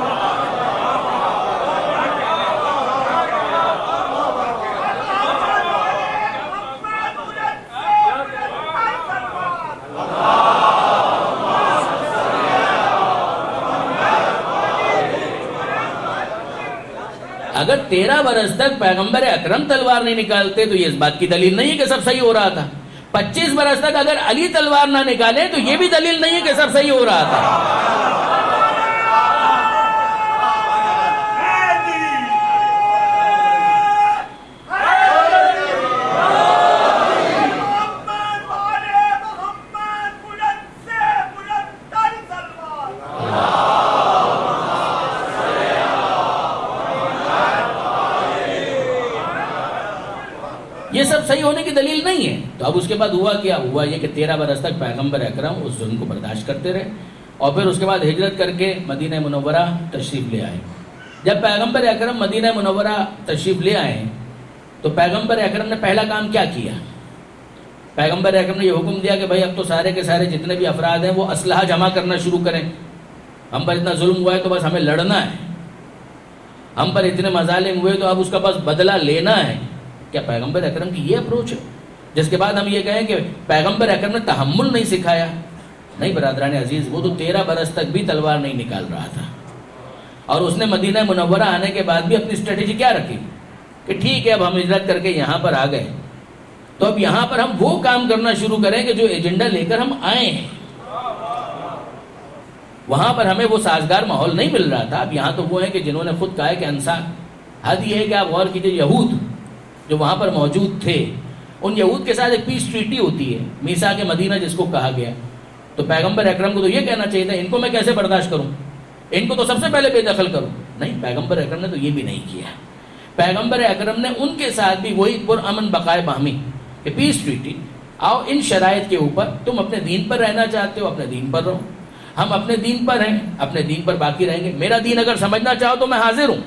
اگر تیرہ برس تک پیغمبر اکرم تلوار نہیں نکالتے تو یہ اس بات کی دلیل نہیں ہے کہ سب صحیح ہو رہا تھا۔ پچیس برس تک اگر علی تلوار نہ نکالے تو یہ بھی دلیل نہیں ہے کہ سب صحیح ہو رہا تھا۔ یہ سب صحیح ہونے کی دلیل نہیں ہے۔ تو اب اس کے بعد ہوا کیا؟ ہوا یہ کہ تیرہ برس تک پیغمبر اکرم اس ظلم کو برداشت کرتے رہے، اور پھر اس کے بعد ہجرت کر کے مدینہ منورہ تشریف لے آئے۔ جب پیغمبر اکرم مدینہ منورہ تشریف لے آئے تو پیغمبر اکرم نے پہلا کام کیا کیا؟ پیغمبر اکرم نے یہ حکم دیا کہ بھائی اب تو سارے کے سارے جتنے بھی افراد ہیں وہ اسلحہ جمع کرنا شروع کریں، ہم پر اتنا ظلم ہوا ہے تو بس ہمیں لڑنا ہے، ہم پر اتنے مظالم ہوئے تو اب اس کا بس بدلہ لینا ہے۔ کیا پیغمبر اکرم کی یہ اپروچ ہے؟ جس کے بعد ہم یہ کہیں کہ پیغمبر اکرم نے تحمل نہیں سکھایا؟ نہیں برادران عزیز، وہ تو تیرہ برس تک بھی تلوار نہیں نکال رہا تھا، اور اس نے مدینہ منورہ آنے کے بعد بھی اپنی اسٹریٹجی کیا رکھی کہ ٹھیک ہے اب ہم ہجرت کر کے یہاں پر آ گئے تو اب یہاں پر ہم وہ کام کرنا شروع کریں کہ جو ایجنڈا لے کر ہم آئے ہیں۔ وہاں پر ہمیں وہ سازگار ماحول نہیں مل رہا تھا۔ اب یہاں تو وہ ہیں کہ جنہوں نے خود کہا ہے کہ انصار، حد یہ ہے کہ آپ غور کیجئے، یہود جو وہاں پر موجود تھے، ان یہود کے ساتھ ایک پیس ٹریٹی ہوتی ہے، میثاق مدینہ جس کو کہا گیا۔ تو پیغمبر اکرم کو تو یہ کہنا چاہیے تھا ان کو میں کیسے برداشت کروں، ان کو تو سب سے پہلے بے دخل کروں۔ نہیں، پیغمبر اکرم نے تو یہ بھی نہیں کیا۔ پیغمبر اکرم نے ان کے ساتھ بھی وہی پرامن بقائے باہمی کہ پیس ٹریٹی، آؤ ان شرائط کے اوپر تم اپنے دین پر رہنا چاہتے ہو اپنے دین پر رہو، ہم اپنے دین پر ہیں اپنے دین پر باقی رہیں گے، میرا دین اگر سمجھنا چاہو تو میں حاضر ہوں،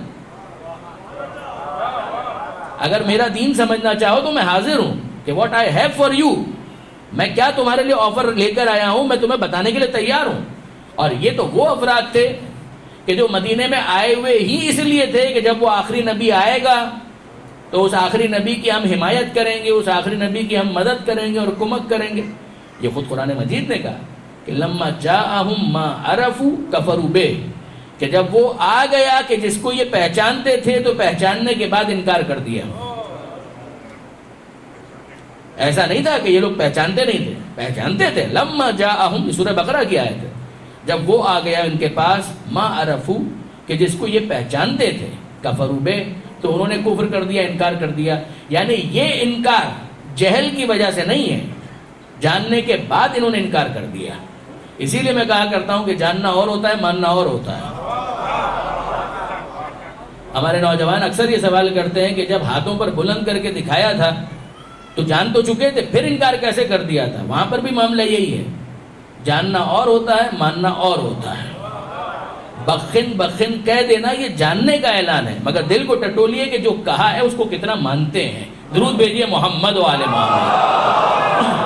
اگر میرا دین سمجھنا چاہو تو میں حاضر ہوں کہ what I have for you, میں کیا تمہارے لیے آفر لے کر آیا ہوں میں تمہیں بتانے کے لیے تیار ہوں۔ اور یہ تو وہ افراد تھے کہ جو مدینے میں آئے ہوئے ہی اس لیے تھے کہ جب وہ آخری نبی آئے گا تو اس آخری نبی کی ہم حمایت کریں گے، اس آخری نبی کی ہم مدد کریں گے اور کمک کریں گے۔ یہ خود قرآن مجید نے کہا کہ لما جاءہم ما عرفوا کفروا بہ، کہ جب وہ آ گیا کہ جس کو یہ پہچانتے تھے تو پہچاننے کے بعد انکار کر دیا۔ ایسا نہیں تھا کہ یہ لوگ پہچانتے نہیں تھے، پہچانتے تھے. لما جاءہم، سورہ بقرہ کی آیت ہے، جب وہ آ گیا ان کے پاس ما عرفو، کہ جس کو یہ پہچانتے تھے، کفروا بہ، تو انہوں نے کفر کر دیا، انکار کر دیا. یعنی یہ انکار جہل کی وجہ سے نہیں ہے، جاننے کے بعد انہوں نے انکار کر دیا. اسی لیے میں کہا کرتا ہوں کہ جاننا اور ہوتا ہے، ماننا اور ہوتا ہے. ہمارے نوجوان اکثر یہ سوال کرتے ہیں کہ جب ہاتھوں پر بلند کر کے دکھایا تھا تو جان تو چکے تھے، پھر انکار کیسے کر دیا تھا؟ وہاں پر بھی معاملہ یہی ہے، جاننا اور ہوتا ہے، ماننا اور ہوتا ہے. بخن بخن کہہ دینا یہ جاننے کا اعلان ہے، مگر دل کو ٹٹولیے کہ جو کہا ہے اس کو کتنا مانتے ہیں. درود بھیجیے محمد و آل محمد.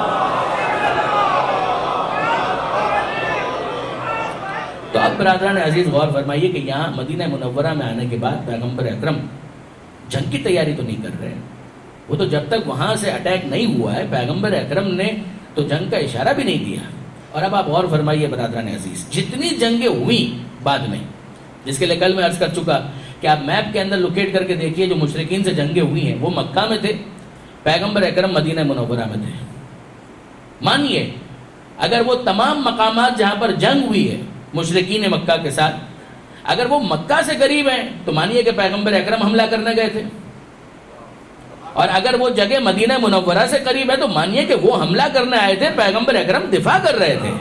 تو اب برادران عزیز غور فرمائیے کہ یہاں مدینہ منورہ میں آنے کے بعد پیغمبر اکرم جنگ کی تیاری تو نہیں کر رہے. وہ تو جب تک وہاں سے اٹیک نہیں ہوا ہے پیغمبر اکرم نے تو جنگ کا اشارہ بھی نہیں دیا. اور اب آپ غور فرمائیے برادران عزیز، جتنی جنگیں ہوئی بعد میں، جس کے لیے کل میں عرض کر چکا کہ آپ میپ کے اندر لوکیٹ کر کے دیکھیے، جو مشرکین سے جنگیں ہوئی ہیں وہ مکہ میں تھے، پیغمبر اکرم مدینہ منورہ میں تھے. مانیے اگر وہ تمام مقامات جہاں پر جنگ ہوئی ہے مشرکین مکہ کے ساتھ، اگر وہ مکہ سے قریب ہیں تو مانیے کہ پیغمبر اکرم حملہ کرنے گئے تھے، اور اگر وہ جگہ مدینہ منورہ سے قریب ہے تو مانیے کہ وہ حملہ کرنے آئے تھے، پیغمبر اکرم دفاع کر رہے تھے.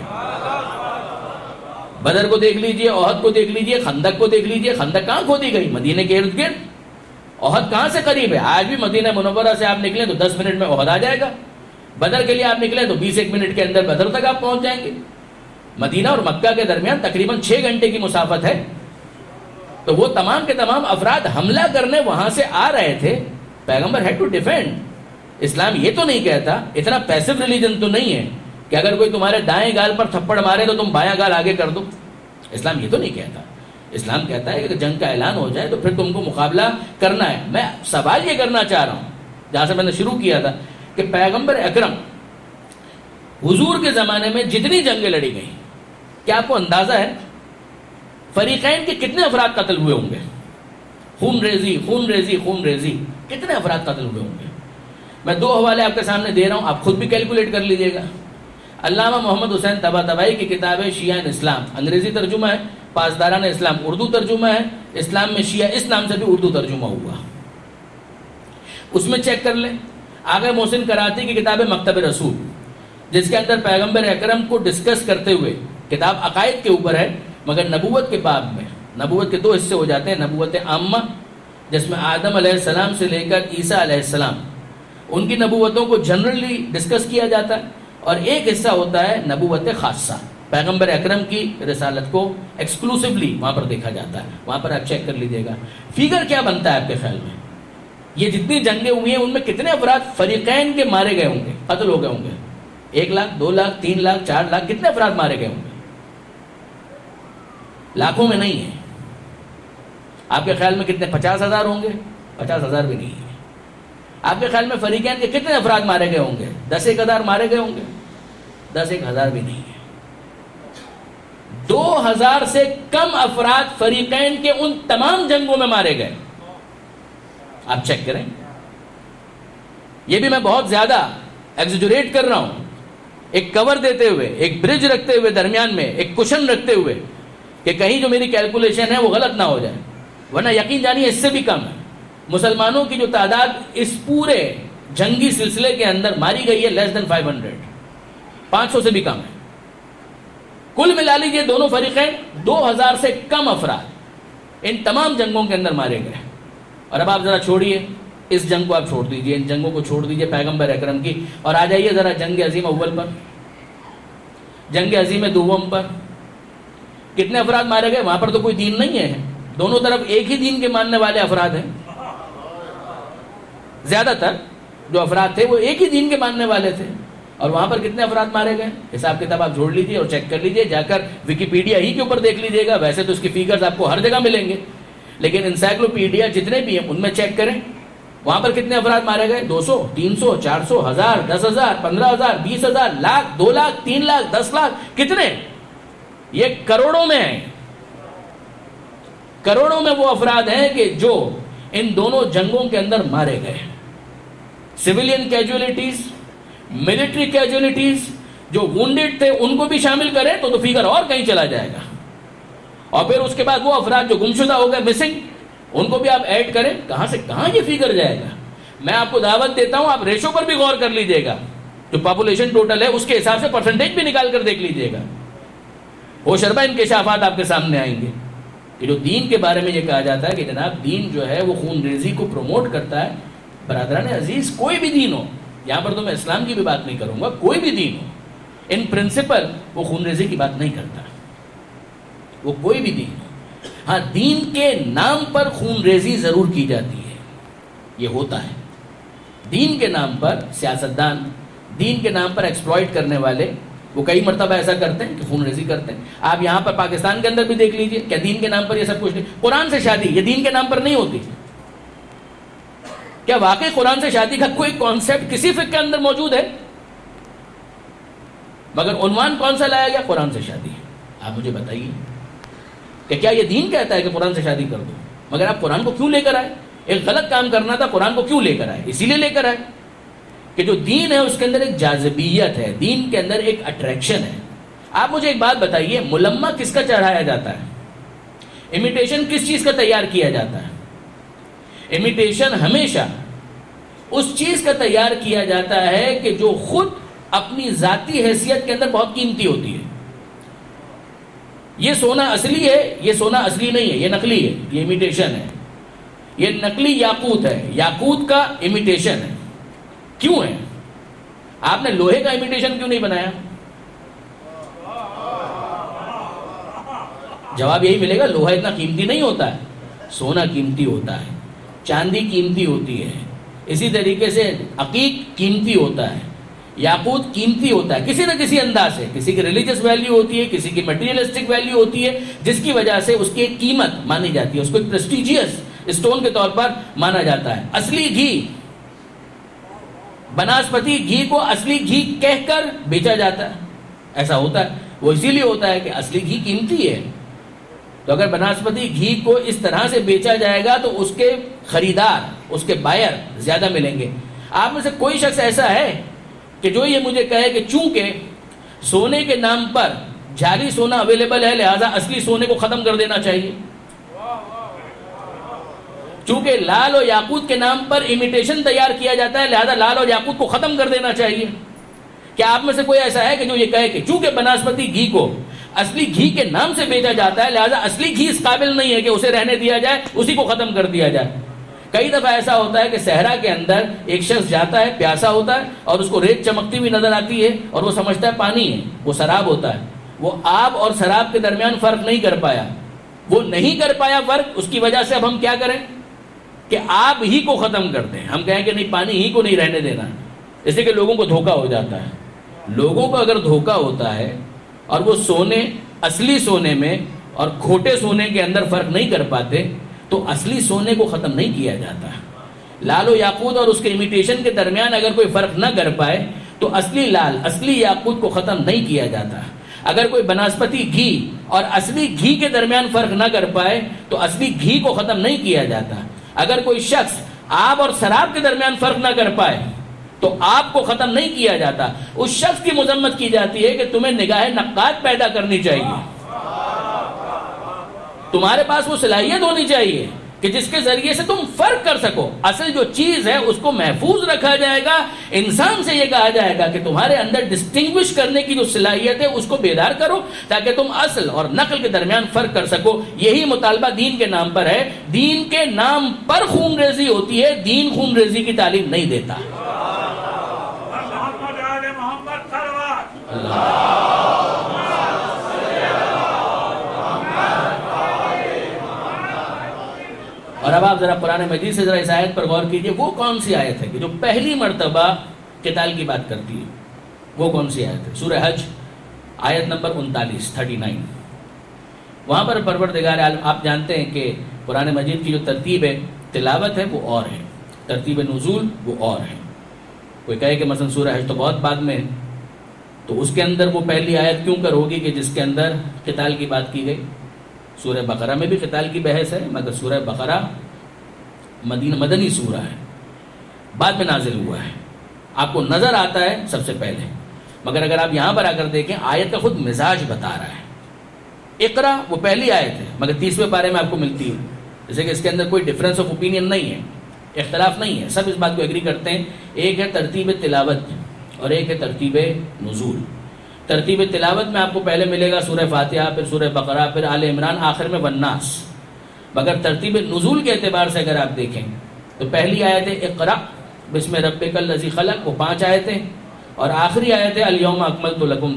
بدر کو دیکھ لیجئے، احد کو دیکھ لیجئے، خندق کو دیکھ لیجئے. خندق کہاں کھودی گئی؟ مدینہ کے ارد گرد. احد کہاں سے قریب ہے؟ آج بھی مدینہ منورہ سے آپ نکلیں تو دس منٹ میں احد آ جائے گا. بدر کے لیے آپ نکلیں تو بیس ایک منٹ کے اندر بدر تک آپ پہنچ جائیں گے. مدینہ اور مکہ کے درمیان تقریباً چھ گھنٹے کی مسافت ہے. تو وہ تمام کے تمام افراد حملہ کرنے وہاں سے آ رہے تھے. پیغمبر ہیڈ ٹو ڈیفینڈ. اسلام یہ تو نہیں کہتا، اتنا پیسو ریلیجن تو نہیں ہے کہ اگر کوئی تمہارے دائیں گال پر تھپڑ مارے تو تم بایاں گال آگے کر دو. اسلام یہ تو نہیں کہتا. اسلام کہتا ہے کہ جنگ کا اعلان ہو جائے تو پھر تم کو مقابلہ کرنا ہے. میں سوال یہ کرنا چاہ رہا ہوں جہاں سے میں نے شروع کیا تھا کہ پیغمبر اکرم حضور کے زمانے میں جتنی جنگیں لڑی گئیں، کیا آپ کو اندازہ ہے فریقین کے کتنے افراد قتل ہوئے ہوں گے؟ خون ریزی خون ریزی خون ریزی کتنے افراد قتل ہوئے ہوں گے؟ میں دو حوالے آپ کے سامنے دے رہا ہوں، آپ خود بھی کیلکولیٹ کر لیجئے گا. علامہ محمد حسین طباطبائی کی کتاب ہے شیعہ اسلام، انگریزی ترجمہ ہے، پاسداران اسلام اردو ترجمہ ہے، اسلام میں شیعہ اس نام سے بھی اردو ترجمہ ہوا. اس میں چیک کر لیں. آگے محسن کراتی کی کتاب ہے مکتب رسول، جس کے اندر پیغمبر اکرم کو ڈسکس کرتے ہوئے، کتاب عقائد کے اوپر ہے مگر نبوت کے باب میں. نبوت کے دو حصے ہو جاتے ہیں، نبوت عامہ جس میں آدم علیہ السلام سے لے کر عیسیٰ علیہ السلام ان کی نبوتوں کو جنرلی ڈسکس کیا جاتا ہے، اور ایک حصہ ہوتا ہے نبوت خاصہ، پیغمبر اکرم کی رسالت کو ایکسکلوسیولی وہاں پر دیکھا جاتا ہے. وہاں پر آپ چیک کر لیجئے گا. فیگر کیا بنتا ہے آپ کے خیال میں؟ یہ جتنی جنگیں ہوئی ہیں ان میں کتنے افراد فریقین کے مارے گئے ہوں گے، قتل ہو گئے ہوں گے؟ ایک لاکھ، دو لاکھ، تین لاکھ، چار لاکھ، کتنے افراد مارے گئے ہوں گے؟ لاکھوں میں نہیں ہے. آپ کے خیال میں کتنے؟ پچاس ہزار ہوں گے؟ پچاس ہزار بھی نہیں ہے. آپ کے خیال میں فریقین کے کتنے افراد مارے گئے ہوں گے؟ دس ایک ہزار مارے گئے ہوں گے؟ دس ایک ہزار بھی نہیں ہے. دو ہزار سے کم افراد فریقین کے ان تمام جنگوں میں مارے گئے. آپ چیک کریں. یہ بھی میں بہت زیادہ ایگزیجریٹ کر رہا ہوں، ایک کور دیتے ہوئے، ایک برج رکھتے ہوئے درمیان میں، ایک کشن رکھتے ہوئے کہ کہیں جو میری کیلکولیشن ہے وہ غلط نہ ہو جائے، ورنہ یقین جانیے اس سے بھی کم ہے. مسلمانوں کی جو تعداد اس پورے جنگی سلسلے کے اندر ماری گئی ہے لیس دین فائیو ہنڈریڈ، پانچ سو سے بھی کم ہے. کل ملا لیجیے دونوں فریقین، دو ہزار سے کم افراد ان تمام جنگوں کے اندر مارے گئے. اور اب آپ ذرا چھوڑیے اس جنگ کو، آپ چھوڑ دیجیے ان جنگوں کو، چھوڑ دیجیے پیغمبر اکرم کی، اور آ جائیے ذرا جنگ عظیم اول پر، جنگ عظیم دوم پر. کتنے افراد مارے گئے؟ وہاں پر تو کوئی دین نہیں ہے، دونوں طرف ایک ہی دین کے ماننے والے افراد ہیں. زیادہ تر جو افراد تھے وہ ایک ہی دین کے ماننے والے تھے. اور وہاں پر کتنے افراد مارے گئے؟ حساب کتاب آپ جوڑ لیجیے اور چیک کر لیجیے، جا کر ویکیپیڈیا ہی کے اوپر دیکھ لیجیے گا. ویسے تو اس کی فیگرز آپ کو ہر جگہ ملیں گے، لیکن انسائکلوپیڈیا جتنے بھی ہیں ان میں چیک کریں وہاں پر کتنے افراد مارے گئے. دو سو، تین سو، چار سو، ہزار، دس ہزار، پندرہ ہزار، بیس ہزار، لاکھ، دو لاکھ، تین لاکھ، دس لاکھ، کتنے؟ یہ کروڑوں میں ہیں. کروڑوں میں وہ افراد ہیں کہ جو ان دونوں جنگوں کے اندر مارے گئے. سویلین کیجولیٹیز ملٹری کیجولیٹیز جو وونڈیڈ تھے ان کو بھی شامل کریں تو تو فگر اور کہیں چلا جائے گا. اور پھر اس کے بعد وہ افراد جو گمشدہ ہو گئے مسنگ ان کو بھی آپ ایڈ کریں, کہاں سے کہاں یہ فگر جائے گا. میں آپ کو دعوت دیتا ہوں آپ ریشو پر بھی غور کر لیجئے گا, جو پاپولیشن ٹوٹل ہے اس کے حساب سے پرسنٹیج بھی نکال کر دیکھ لیجئے گا. ہوشربا انکشافات آپ کے سامنے آئیں گے کہ جو دین کے بارے میں یہ کہا جاتا ہے کہ جناب دین جو ہے وہ خون ریزی کو پروموٹ کرتا ہے. برادران عزیز, کوئی بھی دین ہو, یہاں پر تو میں اسلام کی بھی بات نہیں کروں گا, کوئی بھی دین ہو, ان پرنسپل وہ خون ریزی کی بات نہیں کرتا, وہ کوئی بھی دین ہو. ہاں دین کے نام پر خون ریزی ضرور کی جاتی ہے, یہ ہوتا ہے. دین کے نام پر سیاستدان, دین کے نام پر ایکسپلائٹ کرنے والے وہ کئی مرتبہ ایسا کرتے ہیں کہ خون ریزی کرتے ہیں. آپ یہاں پر پاکستان کے اندر بھی دیکھ لیجئے, کیا دین کے نام پر یہ سب کچھ نہیں. قرآن سے شادی یہ دین کے نام پر نہیں ہوتی. کیا واقعی قرآن سے شادی کا کوئی کانسیپٹ کسی فقہ کے اندر موجود ہے؟ مگر عنوان کون سا لایا گیا؟ قرآن سے شادی. آپ مجھے بتائیے کہ کیا یہ دین کہتا ہے کہ قرآن سے شادی کر دو؟ مگر آپ قرآن کو کیوں لے کر آئے؟ ایک غلط کام کرنا تھا, قرآن کو کیوں لے کر آئے؟ اسی لیے لے کر آئے کہ جو دین ہے اس کے اندر ایک جاذبیت ہے, دین کے اندر ایک اٹریکشن ہے. آپ مجھے ایک بات بتائیے, ملمہ کس کا چڑھایا جاتا ہے؟ امیٹیشن کس چیز کا تیار کیا جاتا ہے؟ امیٹیشن ہمیشہ اس چیز کا تیار کیا جاتا ہے کہ جو خود اپنی ذاتی حیثیت کے اندر بہت قیمتی ہوتی ہے. یہ سونا اصلی ہے, یہ سونا اصلی نہیں ہے, یہ نقلی ہے, یہ امیٹیشن ہے. یہ نقلی یاقوت ہے, یاقوت کا امیٹیشن ہے. کیوں ہے؟ آپ نے لوہے کا امیٹیشن کیوں نہیں بنایا؟ جواب یہی ملے گا, لوہا اتنا قیمتی نہیں ہوتا ہے, سونا قیمتی ہوتا ہے, چاندی قیمتی ہوتی ہے, اسی طریقے سے عقیق قیمتی ہوتا ہے, یاقوت قیمتی ہوتا ہے کسی نہ کسی انداز سے. کسی کی ریلیجس ویلیو ہوتی ہے, کسی کی مٹیریلسٹک ویلیو ہوتی ہے, جس کی وجہ سے اس کی ایک قیمت مانی جاتی ہے, اس کو ایک پریسٹیجیس اسٹون کے طور پر مانا جاتا ہے. اصلی گھی, بناسپتی گھی کو اصلی گھی کہہ کر بیچا جاتا ہے, ایسا ہوتا ہے. وہ اسی لیے ہوتا ہے کہ اصلی گھی قیمتی ہے. تو اگر بناسپتی گھی کو اس طرح سے بیچا جائے گا تو اس کے خریدار, اس کے بائر زیادہ ملیں گے. آپ میں سے کوئی شخص ایسا ہے کہ جو یہ مجھے کہے کہ چونکہ سونے کے نام پر جعلی سونا اویلیبل ہے لہذا اصلی سونے کو ختم کر دینا چاہیے؟ چونکہ لال اور یاقوت کے نام پر امیٹیشن تیار کیا جاتا ہے لہذا لال اور یاقوت کو ختم کر دینا چاہیے؟ کیا آپ میں سے کوئی ایسا ہے کہ جو یہ کہے کہ چونکہ بناسپتی گھی کو اصلی گھی کے نام سے بیچا جاتا ہے لہذا اصلی گھی اس قابل نہیں ہے کہ اسے رہنے دیا جائے, اسی کو ختم کر دیا جائے؟ کئی دفعہ ایسا ہوتا ہے کہ صحرا کے اندر ایک شخص جاتا ہے, پیاسا ہوتا ہے اور اس کو ریت چمکتی ہوئی نظر آتی ہے اور وہ سمجھتا ہے پانی ہے, وہ سراب ہوتا ہے. وہ آب اور سراب کے درمیان فرق نہیں کر پایا, وہ نہیں کر پایا فرق, اس کی وجہ سے اب ہم کیا کریں کہ آب ہی کو ختم کر دیں. ہم کہیں کہ نہیں, پانی ہی کو نہیں رہنے دینا, اس لیے کہ لوگوں کو دھوکا ہو جاتا ہے. لوگوں کو اگر دھوکا ہوتا ہے اور وہ سونے اصلی سونے میں اور کھوٹے سونے کے اندر فرق نہیں کر پاتے تو اصلی سونے کو ختم نہیں کیا جاتا. لال و یاقوت اور اس کے امیٹیشن کے درمیان اگر کوئی فرق نہ کر پائے تو اصلی لال, اصلی یاقوت کو ختم نہیں کیا جاتا. اگر کوئی بناسپتی گھی اور اصلی گھی کے درمیان فرق نہ کر پائے تو اصلی گھی کو ختم نہیں کیا جاتا. اگر کوئی شخص آب اور سراب کے درمیان فرق نہ کر پائے تو آپ کو ختم نہیں کیا جاتا. اس شخص کی مذمت کی جاتی ہے کہ تمہیں نگاہ نقاد پیدا کرنی چاہیے, تمہارے پاس وہ صلاحیت ہونی چاہیے کہ جس کے ذریعے سے تم فرق کر سکو. اصل جو چیز ہے اس کو محفوظ رکھا جائے گا. انسان سے یہ کہا جائے گا کہ تمہارے اندر ڈسٹنگوش کرنے کی جو صلاحیت ہے اس کو بیدار کرو تاکہ تم اصل اور نقل کے درمیان فرق کر سکو. یہی مطالبہ دین کے نام پر ہے. دین کے نام پر خون ریزی ہوتی ہے, دین خون ریزی کی تعلیم نہیں دیتا. اور اب آپ ذرا قرآن مجید سے ذرا اس آیت پر غور کیجئے. وہ کون سی آیت ہے کہ جو پہلی مرتبہ قتال کی بات کرتی ہے؟ وہ کون سی آیت ہے؟ سورہ حج آیت نمبر انتالیس تھرٹی نائن. وہاں پر پروردگار عالم, آپ جانتے ہیں کہ قرآن مجید کی جو ترتیب ہے تلاوت ہے وہ اور ہے, ترتیب نزول وہ اور ہے. کوئی کہے کہ مثلا سورہ حج تو بہت بعد میں ہے, تو اس کے اندر وہ پہلی آیت کیوں کر ہوگی کہ جس کے اندر قتال کی بات کی گئی؟ سورہ بقرہ میں بھی قتال کی بحث ہے مگر سورہ بقرہ مدینہ مدنی سورہ ہے, بعد میں نازل ہوا ہے. آپ کو نظر آتا ہے سب سے پہلے، مگر اگر آپ یہاں پر آ کر دیکھیں آیت کا خود مزاج بتا رہا ہے۔ اقرا وہ پہلی آیت ہے مگر تیسویں پارے میں آپ کو ملتی ہے، جیسے کہ اس کے اندر کوئی ڈفرینس آف اوپینین نہیں ہے، اختلاف نہیں ہے، سب اس بات کو ایگری کرتے ہیں۔ ایک ہے ترتیب تلاوت اور ایک ہے ترتیب نزول۔ ترتیب تلاوت میں آپ کو پہلے ملے گا سورہ فاتحہ، پھر سورہ بقرہ، پھر آل عمران، آخر میں والناس۔ مگر ترتیب نزول کے اعتبار سے اگر آپ دیکھیں تو پہلی آیت ہے اقرا بسم ربک الذی خلق، وہ پانچ آیتیں، اور آخری آیت ہے الیوم اکملت لکم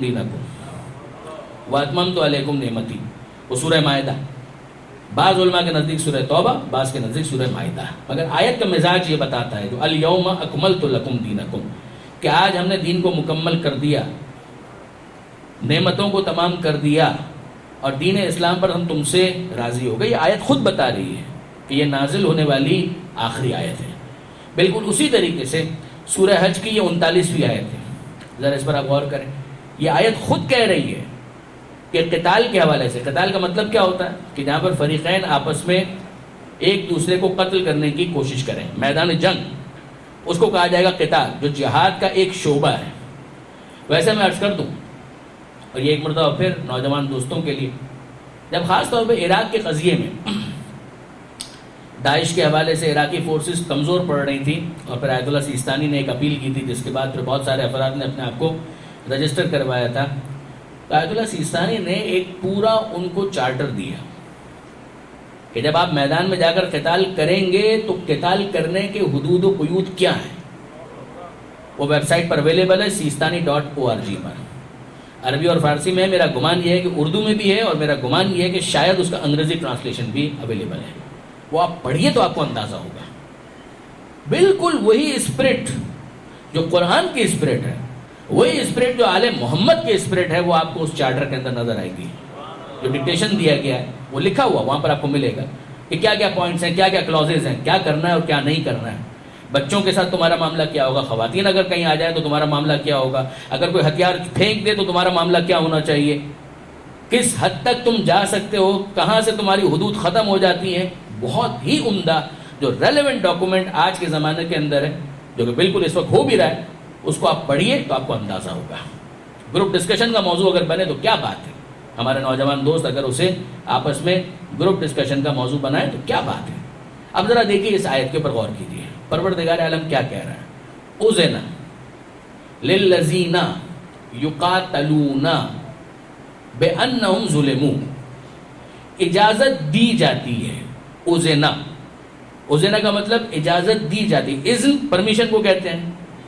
دینکم واتممت علیکم نعمتی، وہ سورہ مائدہ۔ بعض علماء کے نزدیک سورہ توبہ، بعض کے نزدیک سورہ مائدہ، مگر آیت کا مزاج یہ بتاتا ہے جو الیوم اکملت لکم دینکم، کہ آج ہم نے دین کو مکمل کر دیا، نعمتوں کو تمام کر دیا، اور دین اسلام پر ہم تم سے راضی ہو گئے۔ یہ آیت خود بتا رہی ہے کہ یہ نازل ہونے والی آخری آیت ہے۔ بالکل اسی طریقے سے سورہ حج کی یہ انتالیسویں آیت ہے، ذرا اس پر آپ غور کریں۔ یہ آیت خود کہہ رہی ہے کہ قتال کے حوالے سے، قتال کا مطلب کیا ہوتا ہے کہ جہاں پر فریقین آپس میں ایک دوسرے کو قتل کرنے کی کوشش کریں، میدان جنگ، اس کو کہا جائے گا قتال، جو جہاد کا ایک شعبہ ہے۔ ویسے میں عرض کر دوں، اور یہ ایک مرتبہ پھر نوجوان دوستوں کے لیے، جب خاص طور پہ عراق کے قضیے میں داعش کے حوالے سے عراقی فورسز کمزور پڑ رہی تھیں، اور پھر آیت اللہ سیستانی نے ایک اپیل کی تھی، جس کے بعد پھر بہت سارے افراد نے اپنے آپ کو رجسٹر کروایا تھا، تو آیت اللہ سیستانی نے ایک پورا ان کو چارٹر دیا کہ جب آپ میدان میں جا کر قتال کریں گے تو قتال کرنے کے حدود و قیود کیا ہیں۔ وہ ویب سائٹ پر اویلیبل ہے، Sistani dot O R G پر، عربی اور فارسی میں۔ میرا گمان یہ ہے کہ اردو میں بھی ہے، اور میرا گمان یہ ہے کہ شاید اس کا انگریزی ٹرانسلیشن بھی اویلیبل ہے، وہ آپ پڑھیے تو آپ کو اندازہ ہوگا۔ بالکل وہی اسپرٹ جو قرآن کی اسپرٹ ہے، وہی اسپرٹ جو آل محمد کی اسپرٹ ہے، وہ آپ کو اس چارٹر کے اندر نظر آئے گی۔ جو ڈکٹیشن دیا گیا ہے وہ لکھا ہوا وہاں پر آپ کو ملے گا کہ کیا کیا پوائنٹس ہیں، کیا کیا کلوزز ہیں، کیا کرنا ہے اور کیا نہیں کرنا ہے۔ بچوں کے ساتھ تمہارا معاملہ کیا ہوگا، خواتین اگر کہیں آ جائے تو تمہارا معاملہ کیا ہوگا، اگر کوئی ہتھیار پھینک دے تو تمہارا معاملہ کیا ہونا چاہیے، کس حد تک تم جا سکتے ہو، کہاں سے تمہاری حدود ختم ہو جاتی ہیں۔ بہت ہی عمدہ جو ریلیونٹ ڈاکومنٹ آج کے زمانے کے اندر ہے، جو کہ بالکل اس وقت ہو بھی رہا ہے، اس کو آپ پڑھیے تو آپ کو اندازہ ہوگا۔ گروپ ڈسکشن کا موضوع اگر بنے تو کیا بات ہے، ہمارے نوجوان دوست اگر اسے آپس میں گروپ ڈسکشن کا موضوع بنائے تو کیا بات ہے۔ اب ذرا دیکھیے اس آیت کے اوپر غور کیجیے، پروردگار عالم کیا کہہ رہا ہے۔ اذن للذین یقاتلون بانہم ظلموا، اجازت دی جاتی ہے۔ اذن، اذن کا مطلب اجازت دی جاتی ہے، اذن پرمیشن کو کہتے ہیں۔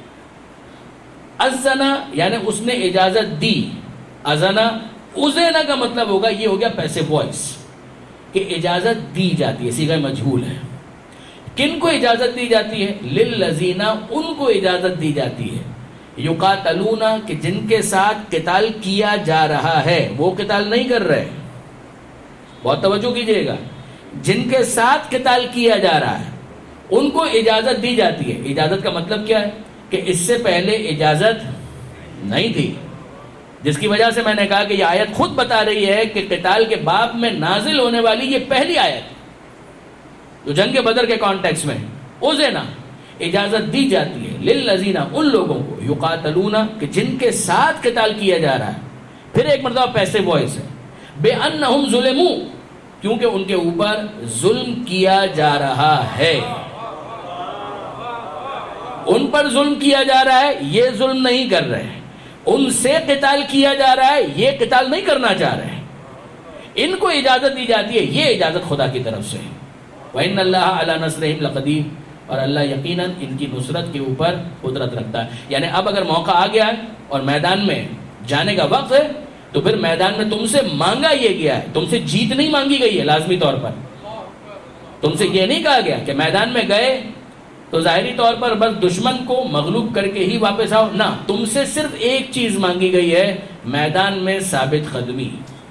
اذن یعنی اس نے اجازت دی، اذن اذن کا مطلب ہوگا، یہ ہو گیا پیسو وائس کہ اجازت دی جاتی ہے، صیغہ مجہول ہے۔ کن کو اجازت دی جاتی ہے؟ للذین، ان کو اجازت دی جاتی ہے، یقاتلون کہ جن کے ساتھ قتال کیا جا رہا ہے، وہ قتال نہیں کر رہے، بہت توجہ کیجئے گا، جن کے ساتھ قتال کیا جا رہا ہے ان کو اجازت دی جاتی ہے۔ اجازت کا مطلب کیا ہے کہ اس سے پہلے اجازت نہیں تھی، جس کی وجہ سے میں نے کہا کہ یہ آیت خود بتا رہی ہے کہ قتال کے باب میں نازل ہونے والی یہ پہلی آیت جو جنگ بدر کے کانٹیکس میں، اذن اجازت دی جاتی ہے للذین، ان لوگوں کو، یقاتلون کہ جن کے ساتھ قتال کیا جا رہا ہے۔ پھر ایک مرتبہ پیسو وائس ہے، بانہم ظلموا، کیونکہ ان کے اوپر ظلم کیا جا رہا ہے، ان پر ظلم کیا جا رہا ہے، یہ ظلم نہیں کر رہے، ان سے قتال کیا جا رہا ہے، یہ قتال نہیں کرنا چاہ رہے، ان کو اجازت دی جاتی ہے، یہ اجازت خدا کی طرف سے۔ وَإِنَّ اللَّهَ عَلَى نَصْرِهِمْ لَقَدِيرٌ، اور اللہ یقیناً ان کی نصرت کے اوپر قدرت رکھتا ہے۔ یعنی اب اگر موقع آ گیا ہے اور میدان میں جانے کا وقت ہے تو پھر میدان میں تم سے مانگا یہ گیا ہے، تم سے جیت نہیں مانگی گئی ہے لازمی طور پر، تم سے یہ نہیں کہا گیا کہ میدان میں گئے تو ظاہری طور پر بس دشمن کو مغلوب کر کے ہی واپس آؤ، نہ، تم سے صرف ایک چیز مانگی گئی ہے، میدان میں ثابت قدمی۔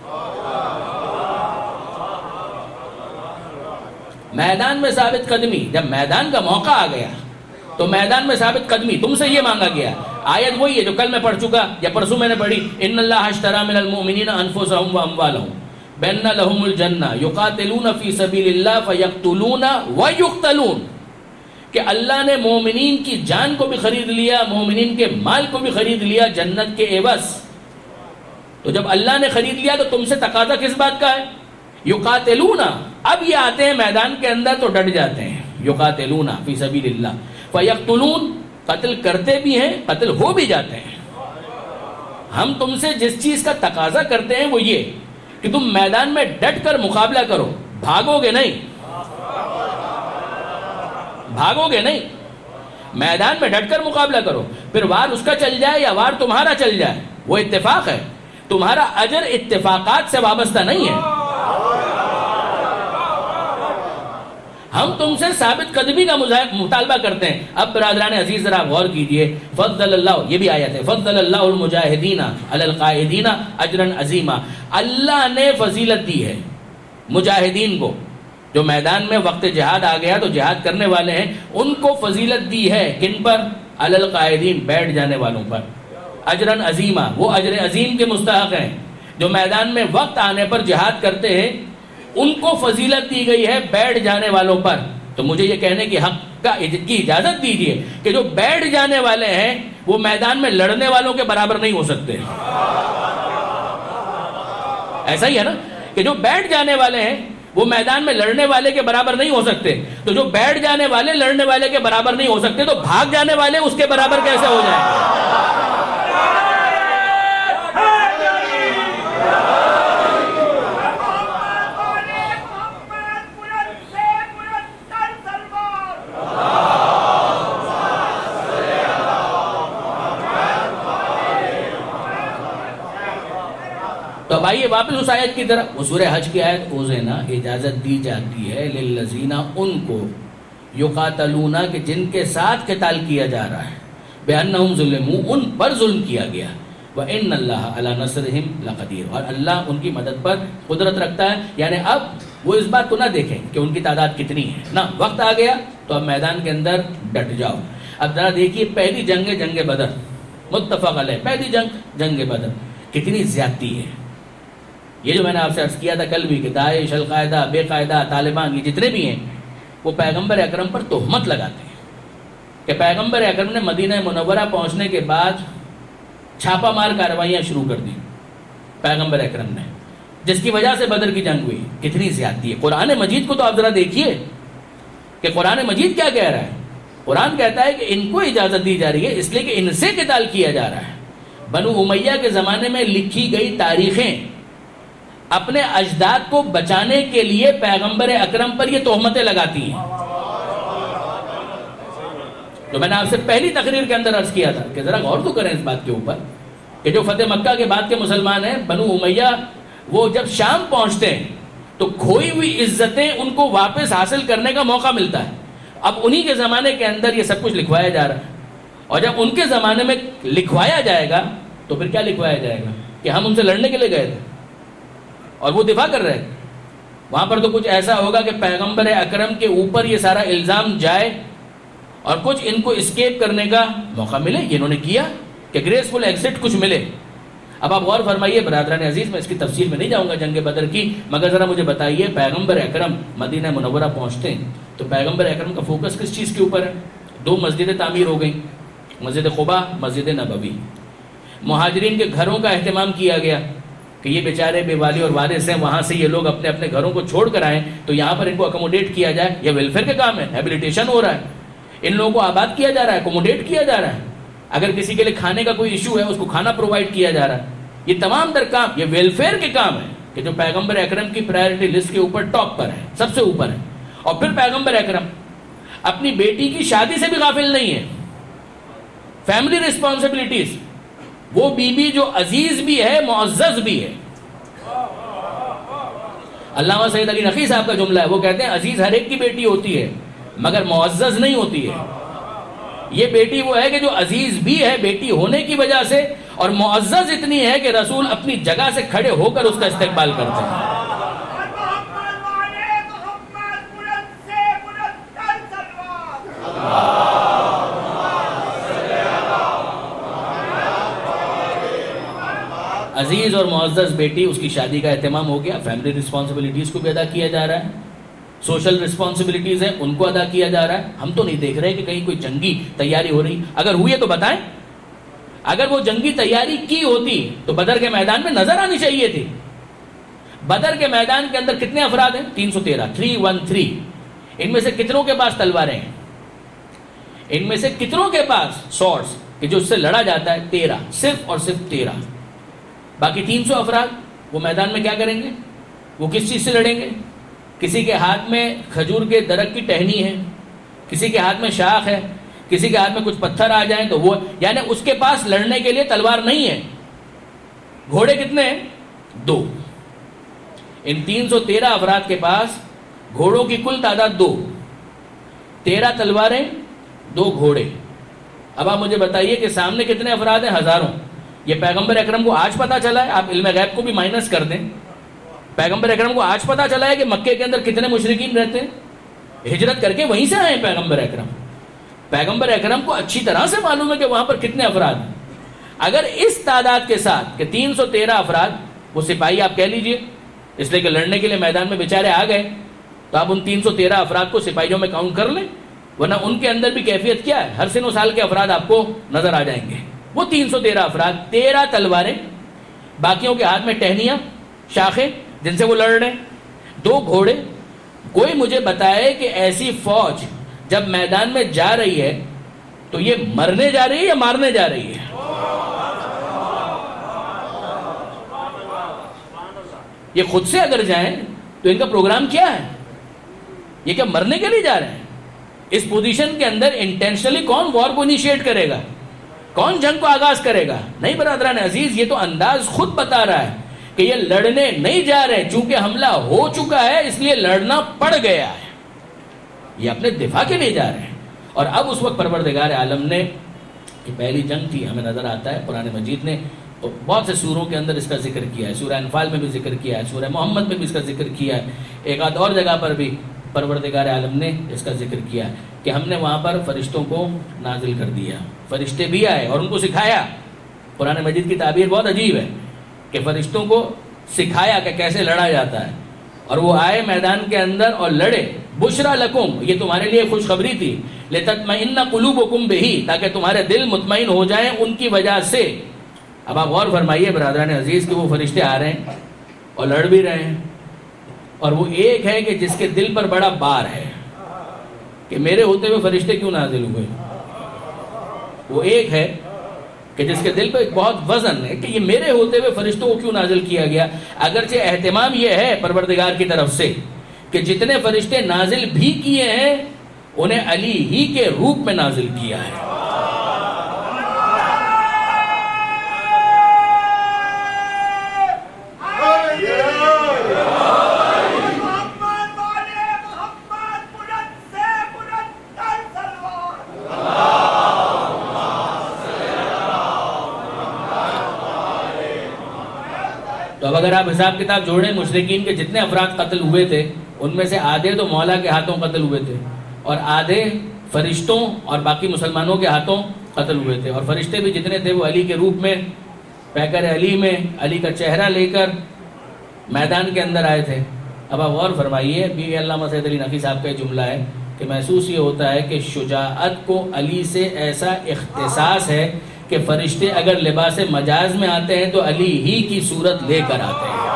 میدان میں ثابت قدمی، جب میدان کا موقع آ گیا تو میدان میں ثابت قدمی تم سے یہ مانگا گیا۔ آیت وہی ہے جو کل میں پڑھ چکا یا پرسوں میں نے پڑھی، ان اللہ اشترى من المؤمنین انفسهم واموالهم بان لهم الجنہ یقاتلون فی سبیل اللہ فیقتلون ویقتلون، کہ اللہ نے مومنین کی جان کو بھی خرید لیا، مومنین کے مال کو بھی خرید لیا جنت کے عوض. تو جب اللہ نے خرید لیا تو تم سے تقاضا کس بات کا ہے؟ یقاتلون، اب یہ آتے ہیں میدان کے اندر تو ڈٹ جاتے ہیں. یقاتلون فی سبیل اللہ فیقتلون، قتل کرتے بھی ہیں، قتل ہو بھی جاتے ہیں. ہم تم سے جس چیز کا تقاضا کرتے ہیں وہ یہ کہ تم میدان میں ڈٹ کر مقابلہ کرو، بھاگو گے نہیں، بھاگو گے نہیں، میدان میں ڈٹ کر مقابلہ کرو. پھر وار اس کا چل جائے یا وار تمہارا چل جائے وہ اتفاق ہے. تمہارا اجر اتفاقات سے وابستہ نہیں ہے. ہم تم سے ثابت قدمی کا مطالبہ کرتے ہیں. اب برادران عزیز ذرا غور کیجئے، فضل اللہ، یہ بھی آیت ہے، فضل اللہ المجاہدین علی القائدین اجرا عظیما. اللہ نے فضیلت دی ہے مجاہدین کو، جو میدان میں وقت جہاد آ گیا تو جہاد کرنے والے ہیں، ان کو فضیلت دی ہے. کن پر؟ علی القائدین، بیٹھ جانے والوں پر. اجرا عظیما، وہ اجر عظیم کے مستحق ہیں. جو میدان میں وقت آنے پر جہاد کرتے ہیں ان کو فضیلت دی گئی ہے بیٹھ جانے والوں پر. تو مجھے یہ کہنے کی حق کا کی اجازت دیجیے کہ جو بیٹھ جانے والے ہیں وہ میدان میں لڑنے والوں کے برابر نہیں ہو سکتے. ایسا ہی ہے نا کہ جو بیٹھ جانے والے ہیں وہ میدان میں لڑنے والے کے برابر نہیں ہو سکتے. تو جو بیٹھ جانے والے لڑنے والے کے برابر نہیں ہو سکتے تو بھاگ جانے والے اس کے برابر کیسے ہو جائیں؟ تو اب آئیے واپس اس آیت کی طرف. وہ سورہ حج کی آیت، اوزینا، اجازت دی جاتی ہے للذین، ان کو، یقاتلون، کہ جن کے ساتھ قتال کیا جا رہا ہے، بأنہم ظلموا، ان پر ظلم کیا گیا، وإن اللہ علی نصرہم لقدیر، اور اللہ ان کی مدد پر قدرت رکھتا ہے. یعنی اب وہ اس بات کو نہ دیکھیں کہ ان کی تعداد کتنی ہے، نہ، وقت آ گیا تو اب میدان کے اندر ڈٹ جاؤ. اب ذرا دیکھیے پہلی جنگ جنگ بدر، متفق علیہ، پہلی جنگ جنگ بدر، کتنی زیادتی ہے. یہ جو میں نے آپ سے عرض کیا تھا کل بھی کہ داعش، القاعدہ، بے قاعدہ، طالبان، یہ جتنے بھی ہیں وہ پیغمبر اکرم پر تہمت لگاتے ہیں کہ پیغمبر اکرم نے مدینہ منورہ پہنچنے کے بعد چھاپا مار کارروائیاں شروع کر دی پیغمبر اکرم نے، جس کی وجہ سے بدر کی جنگ ہوئی. کتنی زیادتی ہے. قرآن مجید کو تو آپ ذرا دیکھیے کہ قرآن مجید کیا کہہ رہا ہے. قرآن کہتا ہے کہ ان کو اجازت دی جا رہی ہے اس لیے کہ ان سے قتال کیا جا رہا ہے. بنو امیہ کے زمانے میں لکھی گئی تاریخیں اپنے اجداد کو بچانے کے لیے پیغمبر اکرم پر یہ تہمتیں لگاتی ہیں. تو میں نے آپ سے پہلی تقریر کے اندر عرض کیا تھا کہ ذرا غور تو کریں اس بات کے اوپر کہ جو فتح مکہ کے بعد کے مسلمان ہیں، بنو امیہ، وہ جب شام پہنچتے ہیں تو کھوئی ہوئی عزتیں ان کو واپس حاصل کرنے کا موقع ملتا ہے. اب انہی کے زمانے کے اندر یہ سب کچھ لکھوایا جا رہا ہے، اور جب ان کے زمانے میں لکھوایا جائے گا تو پھر کیا لکھوایا جائے گا کہ ہم ان سے لڑنے کے لیے گئے تھے اور وہ دفاع کر رہے. وہاں پر تو کچھ ایسا ہوگا کہ پیغمبر اکرم کے اوپر یہ سارا الزام جائے اور کچھ ان کو اسکیپ کرنے کا موقع ملے. یہ انہوں نے کیا کہ گریسفل ایگزٹ کچھ ملے. اب آپ غور فرمائیے برادران عزیز، میں اس کی تفصیل میں نہیں جاؤں گا جنگ بدر کی، مگر ذرا مجھے بتائیے پیغمبر اکرم مدینہ منورہ پہنچتے ہیں تو پیغمبر اکرم کا فوکس کس چیز کے اوپر ہے؟ دو مسجدیں تعمیر ہو گئیں، مسجد قباء، مسجد نبوی. مہاجرین کے گھروں کا اہتمام کیا گیا کہ یہ بیچارے بے والی اور وارث ہیں، وہاں سے یہ لوگ اپنے اپنے گھروں کو چھوڑ کر آئیں تو یہاں پر ان کو اکوموڈیٹ کیا جائے. یہ ویلفیئر کے کام ہے، ہیبلیٹیشن ہو رہا ہے، ان لوگوں کو آباد کیا جا رہا ہے، اکوموڈیٹ کیا جا رہا ہے. اگر کسی کے لیے کھانے کا کوئی ایشو ہے اس کو کھانا پرووائڈ کیا جا رہا ہے. یہ تمام در کام یہ ویلفیئر کے کام ہے کہ جو پیغمبر اکرم کی پرائرٹی لسٹ کے اوپر ٹاپ پر ہے، سب سے اوپر ہے. اور پھر پیغمبر اکرم اپنی بیٹی کی شادی سے بھی غافل نہیں ہے. فیملی رسپانسبلٹیز، وہ بیوی جو عزیز بھی ہے، معزز بھی ہے. علامہ سید علی نقی صاحب کا جملہ ہے، وہ کہتے ہیں عزیز ہر ایک کی بیٹی ہوتی ہے مگر معزز نہیں ہوتی ہے. یہ بیٹی وہ ہے کہ جو عزیز بھی ہے بیٹی ہونے کی وجہ سے، اور معزز اتنی ہے کہ رسول اپنی جگہ سے کھڑے ہو کر اس کا استقبال کرتے ہیں. عزیز اور معزز بیٹی، اس کی شادی کا اہتمام ہو گیا، فیملی رسپانسبلٹیز کو بھی ادا کیا جا رہا ہے. سوشل رسپانسبلٹیز ہیں ان کو ادا کیا جا رہا ہے. ہم تو نہیں دیکھ رہے کہ کہیں کوئی جنگی تیاری ہو رہی. اگر ہوئی ہے تو بتائیں. اگر وہ جنگی تیاری کی ہوتی تو بدر کے میدان میں نظر آنی چاہیے تھی. بدر کے میدان کے اندر کتنے افراد ہیں؟ تین سو تیرہ تھری ون تھری. ان میں سے کتنوں کے پاس تلواریں ہیں؟ ان میں سے کتنوں کے پاس سورڈز کہ جو اس سے لڑا جاتا ہے؟ تیرہ. صرف اور صرف تیرہ. باقی تین سو افراد وہ میدان میں کیا کریں گے؟ وہ کس چیز سے لڑیں گے؟ کسی کے ہاتھ میں کھجور کے درخت کی ٹہنی ہے, کسی کے ہاتھ میں شاخ ہے, کسی کے ہاتھ میں کچھ پتھر آ جائیں تو وہ, یعنی اس کے پاس لڑنے کے لیے تلوار نہیں ہے. گھوڑے کتنے ہیں؟ دو. ان تین سو تیرہ افراد کے پاس گھوڑوں کی کل تعداد دو. تیرہ تلواریں, دو گھوڑے. اب آپ مجھے بتائیے کہ سامنے کتنے افراد ہیں؟ ہزاروں. یہ پیغمبر اکرم کو آج پتا چلا ہے؟ آپ علم غیب کو بھی مائنس کر دیں. پیغمبر اکرم کو آج پتا چلا ہے کہ مکے کے اندر کتنے مشرکین رہتے ہیں؟ ہجرت کر کے وہیں سے آئے پیغمبر اکرم. پیغمبر اکرم کو اچھی طرح سے معلوم ہے کہ وہاں پر کتنے افراد ہیں. اگر اس تعداد کے ساتھ کہ تین سو تیرہ افراد, وہ سپاہی آپ کہہ لیجئے, اس لیے کہ لڑنے کے لیے میدان میں بیچارے آ گئے, تو آپ ان تین سو تیرہ افراد کو سپاہیوں میں کاؤنٹ کر لیں, ورنہ ان کے اندر بھی کیفیت کیا ہے؟ ہر سن و سال کے افراد آپ کو نظر آ جائیں گے. وہ تین سو تیرہ افراد, تیرہ تلواریں, باقیوں کے ہاتھ میں ٹہنیاں, شاخیں جن سے وہ لڑ رہے ہیں, دو گھوڑے. کوئی مجھے بتائے کہ ایسی فوج جب میدان میں جا رہی ہے تو یہ مرنے جا رہی ہے یا مارنے جا رہی ہے؟ یہ خود سے اگر جائیں تو ان کا پروگرام کیا ہے؟ یہ کیا مرنے کے لیے جا رہے ہیں؟ اس پوزیشن کے اندر انٹینشنلی کون وار کو انیشیٹ کرے گا؟ کون جنگ کو آغاز کرے گا؟ نہیں برادران عزیز, یہ تو انداز خود بتا رہا ہے کہ یہ لڑنے نہیں جا رہے, چونکہ حملہ ہو چکا ہے اس لیے لڑنا پڑ گیا ہے. یہ اپنے دفاع کے لیے جا رہے ہیں. اور اب اس وقت پروردگار عالم نے, یہ پہلی جنگ تھی, ہمیں نظر آتا ہے قرآن مجید نے بہت سے سوروں کے اندر اس کا ذکر کیا ہے. سورہ انفال میں بھی ذکر کیا ہے, سورہ محمد میں بھی اس کا ذکر کیا ہے, ایک آدھ اور جگہ پر بھی پروردگار عالم نے اس کا ذکر کیا ہے کہ ہم نے وہاں پر فرشتوں کو نازل کر دیا. فرشتے بھی آئے اور ان کو سکھایا. قرآن مجید کی تعبیر بہت عجیب ہے کہ فرشتوں کو سکھایا کہ کیسے لڑا جاتا ہے, اور وہ آئے میدان کے اندر اور لڑے. بشرا لکم, یہ تمہارے لیے خوشخبری تھی, لتطمئن قلوبکم بہی, تاکہ تمہارے دل مطمئن ہو جائیں ان کی وجہ سے. اب آپ غور فرمائیے برادران عزیز کہ وہ فرشتے آ رہے ہیں اور لڑ بھی رہے ہیں, اور وہ ایک ہے کہ جس کے دل پر بڑا بار ہے کہ میرے ہوتے ہوئے فرشتے کیوں نازل ہوئے. وہ ایک ہے کہ جس کے دل پہ ایک بہت وزن ہے کہ یہ میرے ہوتے ہوئے فرشتوں کو کیوں نازل کیا گیا. اگرچہ اہتمام یہ ہے پروردگار کی طرف سے کہ جتنے فرشتے نازل بھی کیے ہیں انہیں علی ہی کے روپ میں نازل کیا ہے. تو اب اگر آپ حساب کتاب جوڑیں, مشرکین کے جتنے افراد قتل ہوئے تھے ان میں سے آدھے تو مولا کے ہاتھوں قتل ہوئے تھے, اور آدھے فرشتوں اور باقی مسلمانوں کے ہاتھوں قتل ہوئے تھے. اور فرشتے بھی جتنے تھے وہ علی کے روپ میں, پیکر علی میں, علی کا چہرہ لے کر میدان کے اندر آئے تھے. اب آپ غور فرمائیے, بھی علامہ سید علی نقوی صاحب کا یہ جملہ ہے کہ محسوس یہ ہوتا ہے کہ شجاعت کو علی سے ایسا اختصاص ہے کہ فرشتے اگر لباس مجاز میں آتے ہیں تو علی ہی کی صورت لے کر آتے ہیں.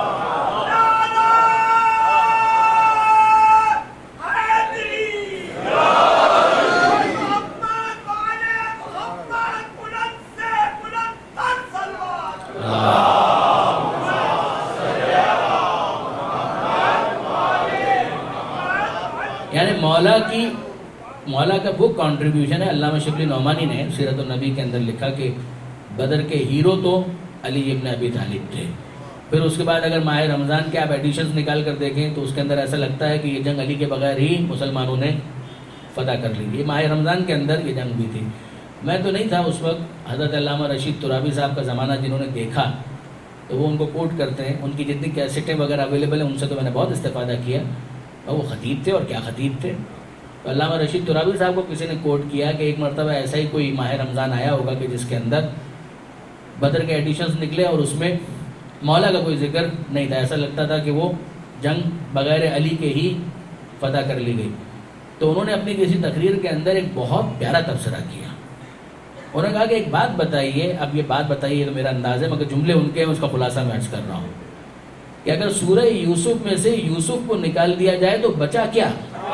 یعنی مولا کی مولا کا وہ کانٹریبیوشن ہے. علامہ شبلی نعمانی نے سیرت النبی کے اندر لکھا کہ بدر کے ہیرو تو علی ابن ابی طالب تھے. پھر اس کے بعد اگر ماہ رمضان کے آپ ایڈیشنز نکال کر دیکھیں تو اس کے اندر ایسا لگتا ہے کہ یہ جنگ علی کے بغیر ہی مسلمانوں نے فتح کر لی. یہ ماہ رمضان کے اندر یہ جنگ بھی تھی. میں تو نہیں تھا اس وقت, حضرت علامہ رشید ترابی صاحب کا زمانہ جنہوں نے دیکھا تو وہ ان کو کوٹ کرتے ہیں. ان کی جتنی کیسٹیں وغیرہ اویلیبل ہیں ان سے تو میں نے بہت استفادہ کیا, اور وہ خطیب تھے, اور کیا خطیب تھے. تو علامہ رشید ترابی صاحب کو کسی نے کوٹ کیا کہ ایک مرتبہ ایسا ہی کوئی ماہ رمضان آیا ہوگا کہ جس کے اندر بدر کے ایڈیشنز نکلے اور اس میں مولا کا کوئی ذکر نہیں تھا. ایسا لگتا تھا کہ وہ جنگ بغیر علی کے ہی فتح کر لی گئی. تو انہوں نے اپنی کسی تقریر کے اندر ایک بہت پیارا تبصرہ کیا. انہوں نے کہا کہ ایک بات بتائیے، اب یہ بات بتائیے تو میرا انداز ہے مگر جملے ان کے ہیں، اس کا خلاصہ میں عرض کر رہا ہوں کہ اگر سورہ یوسف میں سے یوسف کو نکال دیا جائے تو بچا کیا؟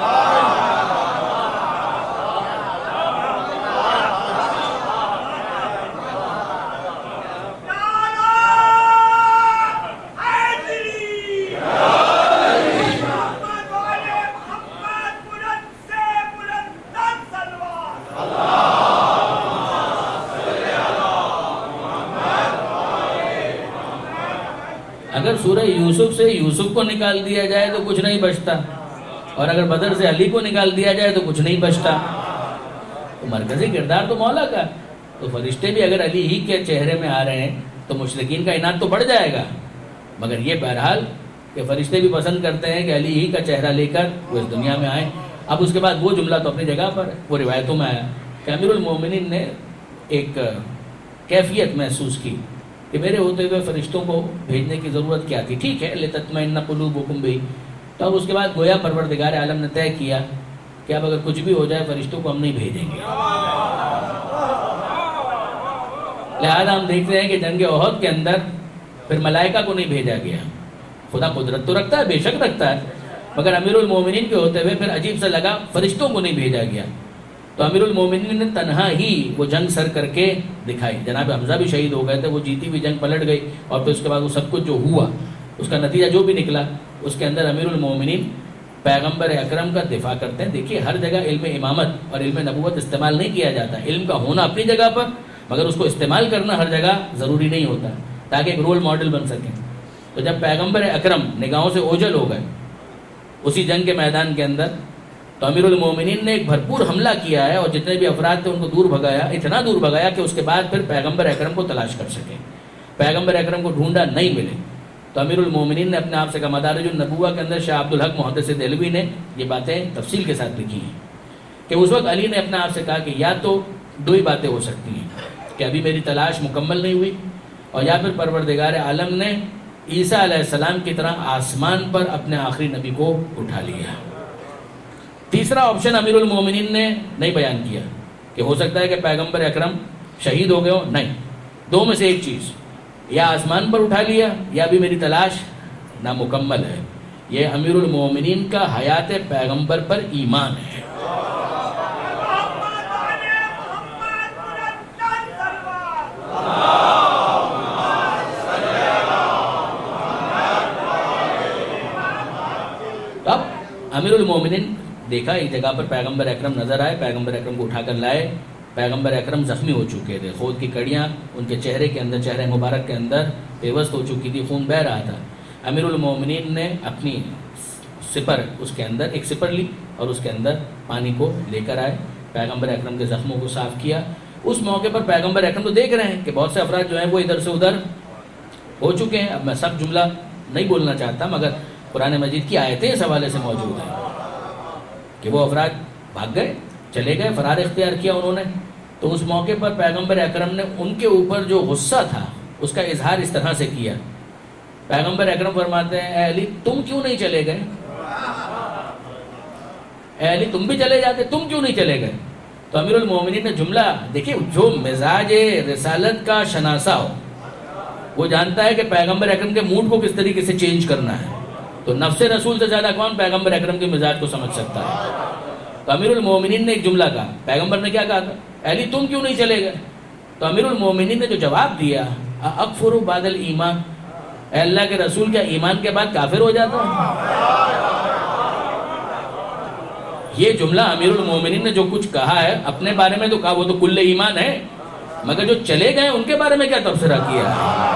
اگر سورہ یوسف سے یوسف کو نکال دیا جائے تو کچھ نہیں بچتا، اور اگر بدر سے علی کو نکال دیا جائے تو کچھ نہیں بچتا. تو مرکزی کردار تو مولا کا، تو فرشتے بھی اگر علی ہی کے چہرے میں آ رہے ہیں تو مشرکین کا انعام تو بڑھ جائے گا. مگر یہ بہرحال کہ فرشتے بھی پسند کرتے ہیں کہ علی ہی کا چہرہ لے کر وہ اس دنیا میں آئیں. اب اس کے بعد وہ جملہ تو اپنی جگہ پر ہے، وہ روایتوں میں آیا کہ امیر المومنین نے ایک کیفیت محسوس کی کہ میرے ہوتے ہوئے فرشتوں کو بھیجنے کی ضرورت کیا تھی. ٹھیک ہے، لِتَطْمَئِنَّ قُلُوبُكُمْ بِهِ. تو اب اس کے بعد گویا پروردگار عالم نے طے کیا کہ اب اگر کچھ بھی ہو جائے فرشتوں کو ہم نہیں بھیجیں گے. لہذا ہم دیکھتے ہیں کہ جنگ احد کے اندر پھر ملائکہ کو نہیں بھیجا گیا. خدا قدرت تو رکھتا ہے، بے شک رکھتا ہے، مگر امیر المومنین کے ہوتے ہوئے پھر عجیب سا لگا فرشتوں کو نہیں بھیجا گیا. تو امیر المومنین نے تنہا ہی وہ جنگ سر کر کے دکھائی. جناب حمزہ بھی شہید ہو گئے تھے، وہ جیتی ہوئی جنگ پلٹ گئی، اور پھر اس کے بعد وہ سب کچھ جو ہوا اس کا نتیجہ جو بھی نکلا اس کے اندر امیر المومنین پیغمبر اکرم کا دفاع کرتے ہیں. دیکھیے ہر جگہ علم امامت اور علم نبوت استعمال نہیں کیا جاتا. علم کا ہونا اپنی جگہ پر، مگر اس کو استعمال کرنا ہر جگہ ضروری نہیں ہوتا تاکہ ایک رول ماڈل بن سکیں. تو جب پیغمبر اکرم نگاہوں سے اوجھل ہو گئے اسی جنگ کے میدان کے اندر، تو امیر المومنین نے ایک بھرپور حملہ کیا ہے اور جتنے بھی افراد تھے ان کو دور بھگایا. اتنا دور بھگایا کہ اس کے بعد پھر پیغمبر اکرم کو تلاش کر سکے. پیغمبر اکرم کو ڈھونڈا، نہیں ملے. تو امیر المومنین نے اپنے آپ سے کہا، مدارج النبوہ کے اندر شاہ عبدالحق محدث دہلوی نے یہ باتیں تفصیل کے ساتھ لکھی ہیں کہ اس وقت علی نے اپنے آپ سے کہا کہ یا تو دو ہی باتیں ہو سکتی ہیں کہ ابھی میری تلاش مکمل نہیں ہوئی، اور یا پھر پروردگار عالم نے عیسیٰ علیہ السلام کی طرح آسمان پر اپنے آخری نبی کو اٹھا لیا. تیسرا آپشن امیر المومنین نے نہیں بیان کیا کہ ہو سکتا ہے کہ پیغمبر اکرم شہید ہو گئے ہو. نہیں، دو میں سے ایک چیز، یا آسمان پر اٹھا لیا یا بھی میری تلاش نامکمل ہے. یہ امیر المومنین کا حیات پیغمبر پر ایمان ہے. اب امیر المومنین دیکھا ایک جگہ پر پیغمبر اکرم نظر آئے، پیغمبر اکرم کو اٹھا کر لائے. پیغمبر اکرم زخمی ہو چکے تھے، خود کی کڑیاں ان کے چہرے کے اندر، چہرے مبارک کے اندر پیوست ہو چکی تھی، خون بہہ رہا تھا. امیر المومنین نے اپنی سپر اس کے اندر ایک سپر لی اور اس کے اندر پانی کو لے کر آئے، پیغمبر اکرم کے زخموں کو صاف کیا. اس موقع پر پیغمبر اکرم تو دیکھ رہے ہیں کہ بہت سے افراد جو ہیں وہ ادھر سے ادھر ہو چکے ہیں. اب میں سب جملہ نہیں بولنا چاہتا، مگر قرآن مجید کی آیتیں اس حوالے سے موجود ہیں کہ وہ افراد بھاگ گئے، چلے گئے، فرار اختیار کیا انہوں نے. تو اس موقع پر پیغمبر اکرم نے ان کے اوپر جو غصہ تھا اس کا اظہار اس طرح سے کیا. پیغمبر اکرم فرماتے ہیں، اے علی تم کیوں نہیں چلے گئے؟ اے علی تم بھی چلے جاتے، تم کیوں نہیں چلے گئے؟ تو امیر المومنین نے جملہ دیکھیے، جو مزاج رسالت کا شناسا ہو وہ جانتا ہے کہ پیغمبر اکرم کے موڈ کو کس طریقے سے چینج کرنا ہے. تو نفس رسول سے زیادہ کون پیغمبر اکرم کے مزاج کو سمجھ سکتا ہے؟ تو امیر المومنین نے ایک جملہ کہا. پیغمبر نے کیا کہا تھا؟ علی تم کیوں نہیں چلے گئے؟ تو امیر المومنین نے جو جواب دیا، اکفر بعد الایمان، اے اللہ کے رسول کیا ایمان کے بعد کافر ہو جاتا ہے؟ یہ جملہ امیر المومنین نے جو کچھ کہا ہے اپنے بارے میں تو کہا وہ تو کل ایمان ہے، مگر جو چلے گئے ان کے بارے میں کیا تبصرہ کیا ہے؟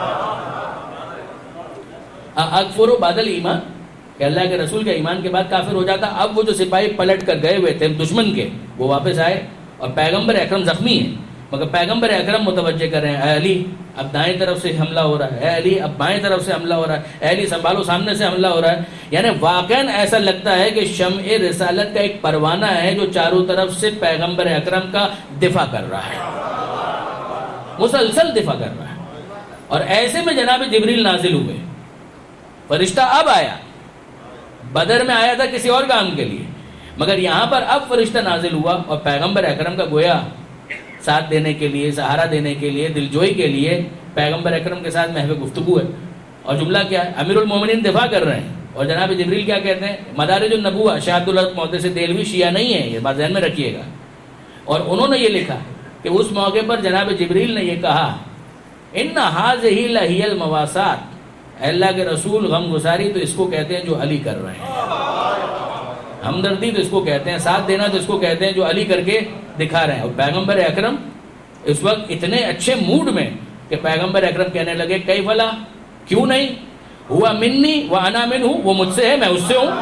اکفر بعد الایمان کہ اللہ کے رسول کے ایمان کے بعد کافر ہو جاتا. اب وہ جو سپاہی پلٹ کر گئے ہوئے تھے دشمن کے، وہ واپس آئے اور پیغمبر اکرم زخمی ہیں، مگر پیغمبر اکرم متوجہ کر رہے ہیں، اے علی اب دائیں طرف سے حملہ ہو رہا ہے، اے علی اب بائیں طرف سے حملہ ہو رہا ہے، اے علی سنبھالو سامنے سے حملہ ہو رہا ہے. یعنی واقعاً ایسا لگتا ہے کہ شمع رسالت کا ایک پروانہ ہے جو چاروں طرف سے پیغمبر اکرم کا دفاع کر رہا ہے، مسلسل دفاع کر رہا ہے. اور ایسے میں جناب جبریل نازل ہوئے، فرشتہ اب آیا بدر میں آیا تھا کسی اور کام کے لیے، مگر یہاں پر اب فرشتہ نازل ہوا اور پیغمبر اکرم کا گویا ساتھ دینے کے لیے، سہارا دینے کے لیے، دلجوئی کے لیے پیغمبر اکرم کے ساتھ محو گفتگو ہے. اور جملہ کیا ہے؟ امیر المومنین دفاع کر رہے ہیں اور جناب جبریل کیا کہتے ہیں؟ مدارج النبوہ شاہ عبدالحق محدث دہلوی شیعہ نہیں ہے، یہ بات ذہن میں رکھیے گا. اور انہوں نے یہ لکھا کہ اس موقع پر جناب جبریل نے یہ کہا ان ھذہ لہی المواسات، اے اللہ کے رسول غم گساری تو اس کو کہتے ہیں جو علی کر رہے ہیں، ہمدردی تو اس کو کہتے ہیں، ساتھ دینا تو اس کو کہتے ہیں جو علی کر کے دکھا رہے ہیں. اور پیغمبر اکرم اس وقت اتنے اچھے موڈ میں کہ پیغمبر اکرم کہنے لگے کیف لا، کیوں نہیں، ہوا منی و انا منہ، وہ مجھ سے ہے میں اس سے ہوں.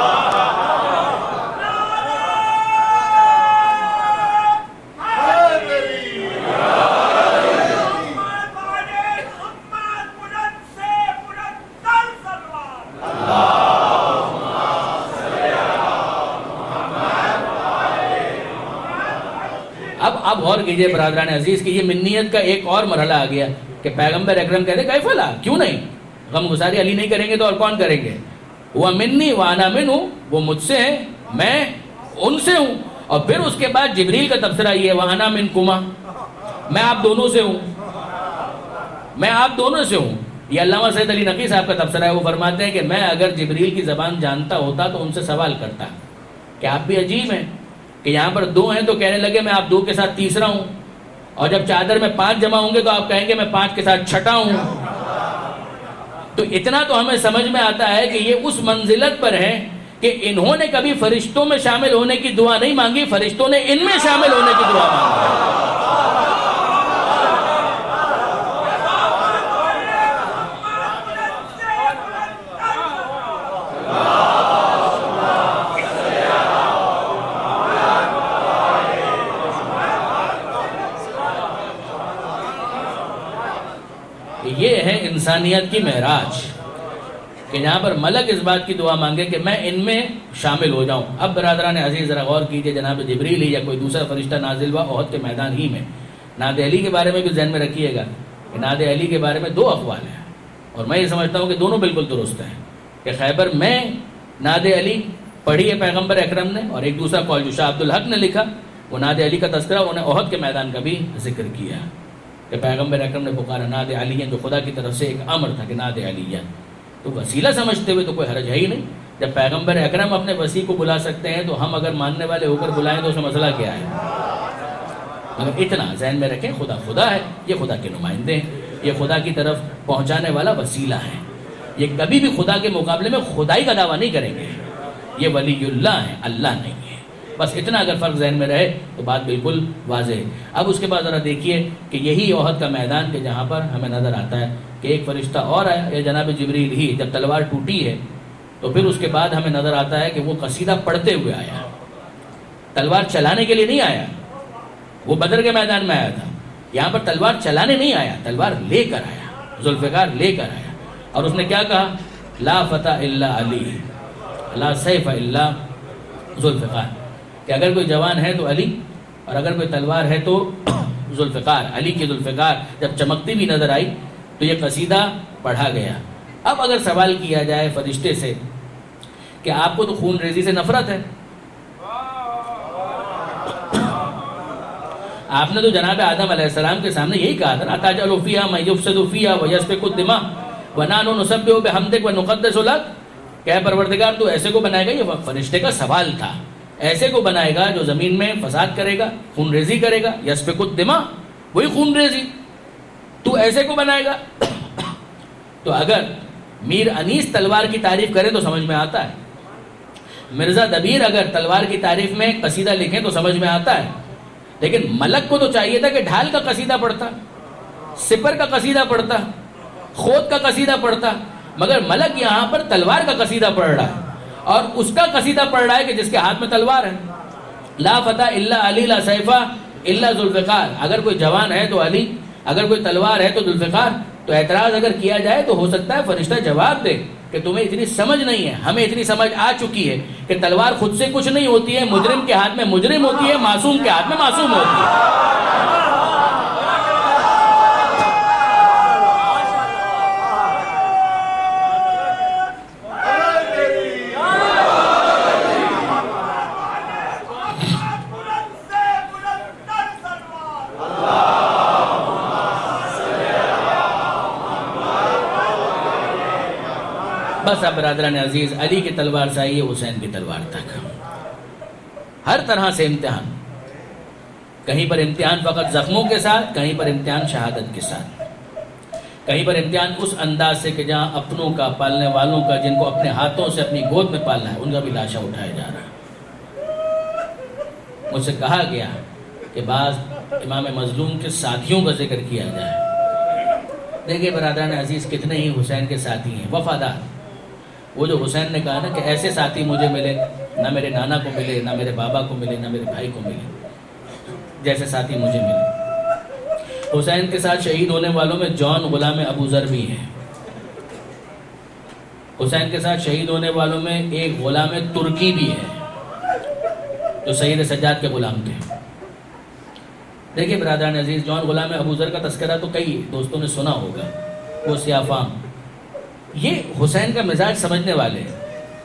اب اب غور کیجئے برادران عزیز کہ یہ منیت کا ایک اور مرحلہ آ گیا کہ پیغمبر اکرم کہتے کیف لا، کیوں نہیں، غم گساری علی نہیں کریں گے تو اور کون کریں گے. وہ منی وانا من ہوں، وہ مجھ سے ہے میں ان سے ہوں. اور پھر اس کے بعد جبریل کا تبصرہ یہ وانا من کما، میں آپ دونوں سے ہوں، میں آپ دونوں سے ہوں. یہ علامہ سید علی نقی صاحب کا تبصرہ ہے. وہ فرماتے ہیں کہ میں اگر جبریل کی زبان جانتا ہوتا تو ان سے سوال کرتا کہ آپ بھی عجیب ہیں کہ یہاں پر دو ہیں تو کہنے لگے میں آپ دو کے ساتھ تیسرا ہوں، اور جب چادر میں پانچ جمع ہوں گے تو آپ کہیں گے میں پانچ کے ساتھ چھٹا ہوں. تو اتنا تو ہمیں سمجھ میں آتا ہے کہ یہ اس منزلت پر ہے کہ انہوں نے کبھی فرشتوں میں شامل ہونے کی دعا نہیں مانگی، فرشتوں نے ان میں شامل ہونے کی دعا مانگی. یہ ہے انسانیت کی معراج کہ جہاں پر ملک اس بات کی دعا مانگے کہ میں ان میں شامل ہو جاؤں. اب برادران عزیز ذرا غور کیجئے، جناب جبریل ہی یا کوئی دوسرا فرشتہ نازل ہوا احد کے میدان ہی میں. ناد علی کے بارے میں بھی ذہن میں رکھیے گا کہ ناد علی کے بارے میں دو اقوال ہیں، اور میں یہ سمجھتا ہوں کہ دونوں بالکل درست ہیں کہ خیبر میں ناد علی پڑھی ہے پیغمبر اکرم نے، اور ایک دوسرا قول جو شاہ عبدالحق نے لکھا وہ ناد علی کا تذکرہ انہیں احد کے میدان کا بھی ذکر کیا کہ پیغمبر اکرم نے پکارا ناد علی، جو خدا کی طرف سے ایک امر تھا کہ ناد علی. تو وسیلہ سمجھتے ہوئے تو کوئی حرج ہے ہی نہیں. جب پیغمبر اکرم اپنے وسیع کو بلا سکتے ہیں تو ہم اگر ماننے والے ہو کر بلائیں تو اس میں مسئلہ کیا ہے. مگر اتنا ذہن میں رکھیں خدا خدا ہے، یہ خدا کے نمائندے ہیں، یہ خدا کی طرف پہنچانے والا وسیلہ ہے. یہ کبھی بھی خدا کے مقابلے میں خدائی کا دعویٰ نہیں کریں گے. یہ ولی اللہ ہے، اللہ نہیں ہے. بس اتنا اگر فرق ذہن میں رہے تو بات بالکل واضح ہے. اب اس کے بعد ذرا دیکھیے کہ یہی احد کا میدان کہ جہاں پر ہمیں نظر آتا ہے کہ ایک فرشتہ اور آیا، یہ جناب جبریل ہی جب تلوار ٹوٹی ہے تو پھر اس کے بعد ہمیں نظر آتا ہے کہ وہ قصیدہ پڑھتے ہوئے آیا. تلوار چلانے کے لیے نہیں آیا، وہ بدر کے میدان میں آیا تھا. یہاں پر تلوار چلانے نہیں آیا، تلوار لے کر آیا، ذوالفقار لے کر آیا. اور اس نے کیا کہا؟ لا فتح الا علی، لا سیف الا ذوالفقار، کہ اگر کوئی جوان ہے تو علی، اور اگر کوئی تلوار ہے تو ذوالفقار. علی کی ذوالفقار جب چمکتی بھی نظر آئی تو یہ قصیدہ پڑھا گیا. اب اگر سوال کیا جائے فرشتے سے کہ آپ کو تو خون ریزی سے نفرت ہے، آپ نے تو جناب آدم علیہ السلام کے سامنے یہی کہا تھا نا تجعل فیہا من یفسد فیہا ویسفک الدماء ونحن نسبح بحمدک ونقدس لک، کہ اے پروردگار تو ایسے کو بنائے گا، یہ فرشتے کا سوال تھا، ایسے کو بنائے گا جو زمین میں فساد کرے گا، خون ریزی کرے گا، یسفک الدماء وہی خون ریزی، تو ایسے کو بنائے گا. تو اگر میر انیس تلوار کی تعریف کرے تو سمجھ میں آتا ہے، مرزا دبیر اگر تلوار کی تعریف میں قصیدہ لکھیں تو سمجھ میں آتا ہے. لیکن ملک کو تو چاہیے تھا کہ ڈھال کا قصیدہ پڑھتا، سپر کا قصیدہ پڑھتا، خود کا قصیدہ پڑھتا، مگر ملک یہاں پر تلوار کا قصیدہ پڑھ رہا ہے، اور اس کا قصیدہ پڑھ رہا ہے کہ جس کے ہاتھ میں تلوار ہے. لا فتح الا علی لا سیفہ الا ذوالفقار، اگر کوئی جوان ہے تو علی، اگر کوئی تلوار ہے تو ذوالفقار. تو اعتراض اگر کیا جائے تو ہو سکتا ہے فرشتہ جواب دے کہ تمہیں اتنی سمجھ نہیں ہے، ہمیں اتنی سمجھ آ چکی ہے کہ تلوار خود سے کچھ نہیں ہوتی ہے، مجرم کے ہاتھ میں مجرم ہوتی ہے، معصوم کے ہاتھ میں معصوم ہوتی ہے. بس اب برادران عزیز، علی کی تلوار سے آئیے حسین کی تلوار تک، ہر طرح سے امتحان، کہیں پر امتحان فقط زخموں کے ساتھ، کہیں پر امتحان شہادت کے ساتھ، کہیں پر امتحان اس انداز سے کہ جہاں اپنوں کا، پالنے والوں کا، جن کو اپنے ہاتھوں سے اپنی گود میں پالنا ہے، ان کا بھی لاشا اٹھایا جا رہا ہے۔ مجھ سے کہا گیا کہ بعض امام مظلوم کے ساتھیوں کا ذکر کیا جائے۔ دیکھیں برادران عزیز، کتنے ہی حسین کے ساتھی ہیں وفادار۔ وہ جو حسین نے کہا نا کہ ایسے ساتھی مجھے ملے، نہ میرے نانا کو ملے، نہ میرے بابا کو ملے، نہ میرے بھائی کو ملے، جیسے ساتھی مجھے ملے۔ حسین کے ساتھ شہید ہونے والوں میں جان غلام ابو ذر بھی ہیں۔ حسین کے ساتھ شہید ہونے والوں میں ایک غلام ترکی بھی ہے جو سید سجاد کے غلام تھے۔ دیکھیں برادران عزیز، جان غلام ابو ذر کا تذکرہ تو کئی دوستوں نے سنا ہوگا، وہ سیاہ فام، یہ حسین کا مزاج سمجھنے والے ہیں۔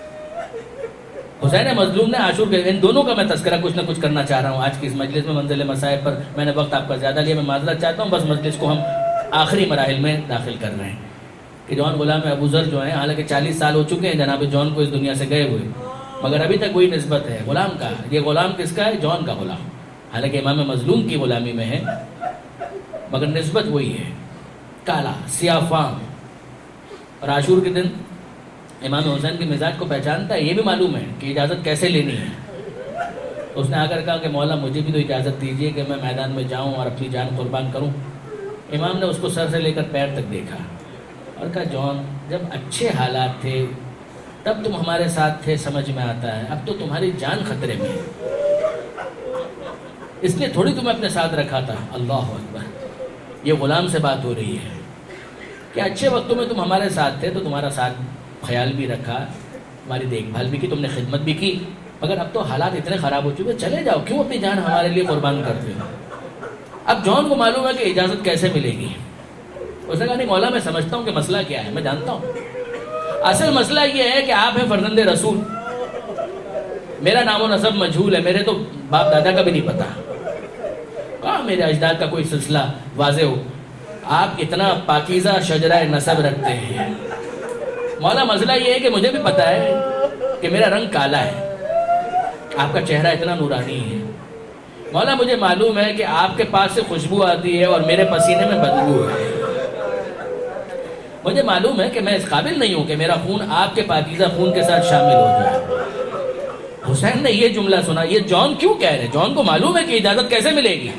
حسین مظلوم نے عاشور کے، ان دونوں کا میں تذکرہ کچھ نہ کچھ کرنا چاہ رہا ہوں آج کی اس مجلس میں۔ منزل مسائل پر میں نے وقت آپ کا زیادہ لیا، میں معذرت چاہتا ہوں، بس مجلس کو ہم آخری مراحل میں داخل کر رہے ہیں کہ جان غلام ابو ذر جو ہیں، حالانکہ چالیس سال ہو چکے ہیں جناب جان کو اس دنیا سے گئے ہوئے، مگر ابھی تک وہی نسبت ہے غلام کا۔ یہ غلام کس کا ہے؟ جان کا غلام، حالانکہ امام مظلوم کی غلامی میں ہے، مگر نسبت وہی ہے، کالا سیاہ فام۔ اور عاشور کے دن امام حسین کے مزاج کو پہچانتا ہے، یہ بھی معلوم ہے کہ اجازت کیسے لینی ہے۔ اس نے آ کر کہا کہ مولا مجھے بھی تو اجازت دیجیے کہ میں میدان میں جاؤں اور اپنی جان قربان کروں۔ امام نے اس کو سر سے لے کر پیر تک دیکھا اور کہا جان، جب اچھے حالات تھے تب تم ہمارے ساتھ تھے، سمجھ میں آتا ہے، اب تو تمہاری جان خطرے میں ہے، اس لیے تھوڑی تمہیں اپنے ساتھ رکھا تھا۔ اللہ اکبر، یہ غلام سے بات ہو رہی ہے کہ اچھے وقتوں میں تم ہمارے ساتھ تھے تو تمہارا ساتھ خیال بھی رکھا، ہماری دیکھ بھال بھی کی، تم نے خدمت بھی کی، مگر اب تو حالات اتنے خراب ہو چکے، چلے جاؤ، کیوں اپنی جان ہمارے لیے قربان کرتے ہو؟ اب جان کو معلوم ہے کہ اجازت کیسے ملے گی۔ اس نے کہا نہیں مولا، میں سمجھتا ہوں کہ مسئلہ کیا ہے، میں جانتا ہوں، اصل مسئلہ یہ ہے کہ آپ ہیں فرزند رسول، میرا نام و نسب مجہول ہے، میرے تو باپ دادا کا بھی نہیں پتا، کہاں میرے اجداد کا کوئی سلسلہ واضح ہو، آپ اتنا پاکیزہ شجرہ نسب رکھتے ہیں۔ مولا مسئلہ یہ ہے کہ مجھے بھی پتا ہے کہ میرا رنگ کالا ہے، آپ کا چہرہ اتنا نورانی ہے، مولا مجھے معلوم ہے کہ آپ کے پاس سے خوشبو آتی ہے اور میرے پسینے میں بدبو ہے، مجھے معلوم ہے کہ میں اس قابل نہیں ہوں کہ میرا خون آپ کے پاکیزہ خون کے ساتھ شامل ہو جائے۔ حسین نے یہ جملہ سنا، یہ جان کیوں کہہ رہے؟ جان کو معلوم ہے کہ اجازت کیسے ملے گی،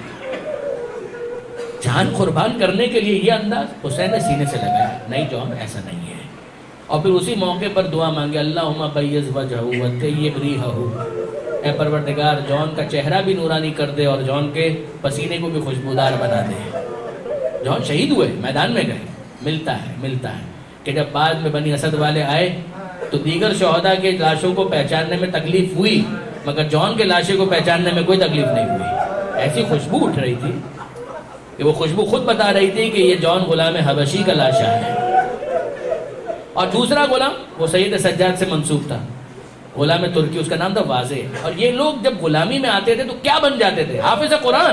جان قربان کرنے کے لیے یہ انداز حسین نے سینے سے لگایا، نہیں جان ایسا نہیں ہے۔ اور پھر اسی موقع پر دعا مانگے، اللہم بیض وجہہ وطیب ریحہ، اے پروردگار جان کا چہرہ بھی نورانی کر دے اور جان کے پسینے کو بھی خوشبودار بنا دے۔ جان شہید ہوئے، میدان میں گئے، ملتا ہے ملتا ہے کہ جب بعد میں بنی اسد والے آئے تو دیگر شہداء کے لاشوں کو پہچاننے میں تکلیف ہوئی، مگر جان کے لاشے کو پہچاننے میں کوئی تکلیف نہیں ہوئی۔ ایسی خوشبو اٹھ رہی تھی کہ وہ خوشبو خود بتا رہی تھی کہ یہ جان غلام حبشی کا لاشا ہے۔ اور دوسرا غلام وہ سید سجاد سے منسوب تھا، غلام ترکی، اس کا نام تھا واضح۔ اور یہ لوگ جب غلامی میں آتے تھے تو کیا بن جاتے تھے؟ حافظ قرآن۔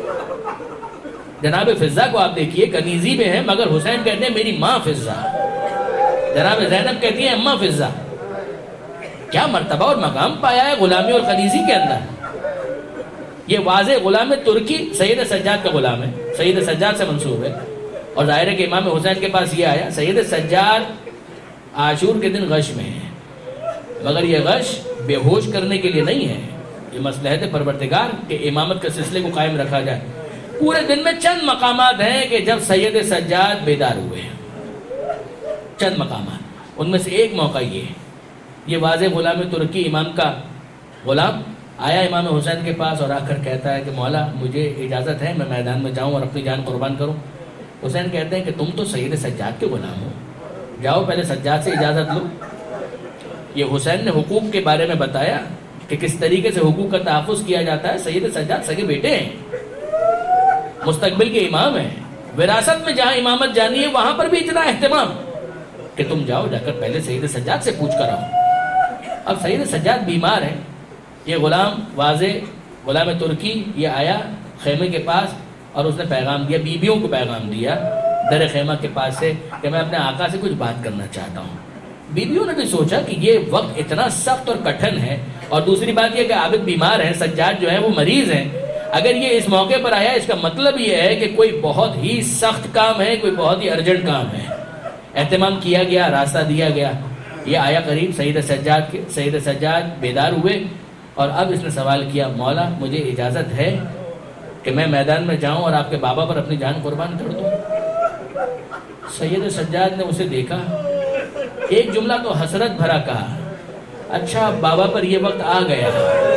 جناب فضہ کو آپ دیکھیے کنیزی میں ہے، مگر حسین کہتے ہیں میری ماں فضہ، جناب زینب کہتی ہیں اماں فضہ۔ کیا مرتبہ اور مقام پایا ہے غلامی اور کنیزی کے اندر۔ یہ واضح غلام ترکی سید سجاد کا غلام ہے، سید سجاد سے منسوب ہے، اور ظاہر ہے کہ امام حسین کے پاس یہ آیا۔ سید سجاد عاشور کے دن غش میں ہے، مگر یہ غش بے ہوش کرنے کے لیے نہیں ہے، یہ مصلحت پروردگار کہ امامت کے سلسلے کو قائم رکھا جائے۔ پورے دن میں چند مقامات ہیں کہ جب سید سجاد بیدار ہوئے ہیں، چند مقامات، ان میں سے ایک موقع یہ ہے، یہ واضح غلام ترکی امام کا غلام آیا امام حسین کے پاس اور آ کر کہتا ہے کہ مولا مجھے اجازت ہے میں میدان میں جاؤں اور اپنی جان قربان کروں۔ حسین کہتے ہیں کہ تم تو سید سجاد کے غلام ہو، جاؤ پہلے سجاد سے اجازت لو۔ یہ حسین نے حقوق کے بارے میں بتایا کہ کس طریقے سے حقوق کا تحفظ کیا جاتا ہے۔ سید سجاد سگے بیٹے ہیں، مستقبل کے امام ہیں، وراثت میں جہاں امامت جانی ہے وہاں پر بھی اتنا اہتمام کہ تم جاؤ جا کر پہلے سید سجاد سے پوچھ کر آؤ۔ اب سید سجاد بیمار ہیں، یہ غلام واضح غلام ترکی یہ آیا خیمے کے پاس اور اس نے پیغام دیا، بیویوں کو پیغام دیا در خیمہ کے پاس سے کہ میں اپنے آقا سے کچھ بات کرنا چاہتا ہوں۔ بیویوں نے بھی سوچا کہ یہ وقت اتنا سخت اور کٹھن ہے، اور دوسری بات یہ کہ عابد بیمار ہیں، سجاد جو ہیں وہ مریض ہیں، اگر یہ اس موقع پر آیا اس کا مطلب یہ ہے کہ کوئی بہت ہی سخت کام ہے، کوئی بہت ہی ارجنٹ کام ہے۔ اہتمام کیا گیا، راستہ دیا گیا، یہ آیا قریب سید سجاد کے۔ سید سجاد بیدار ہوئے اور اب اس نے سوال کیا، مولا مجھے اجازت ہے کہ میں میدان میں جاؤں اور آپ کے بابا پر اپنی جان قربان کر دوں؟ سید سجاد نے اسے دیکھا، ایک جملہ تو حسرت بھرا کہا، اچھا بابا پر یہ وقت آ گیا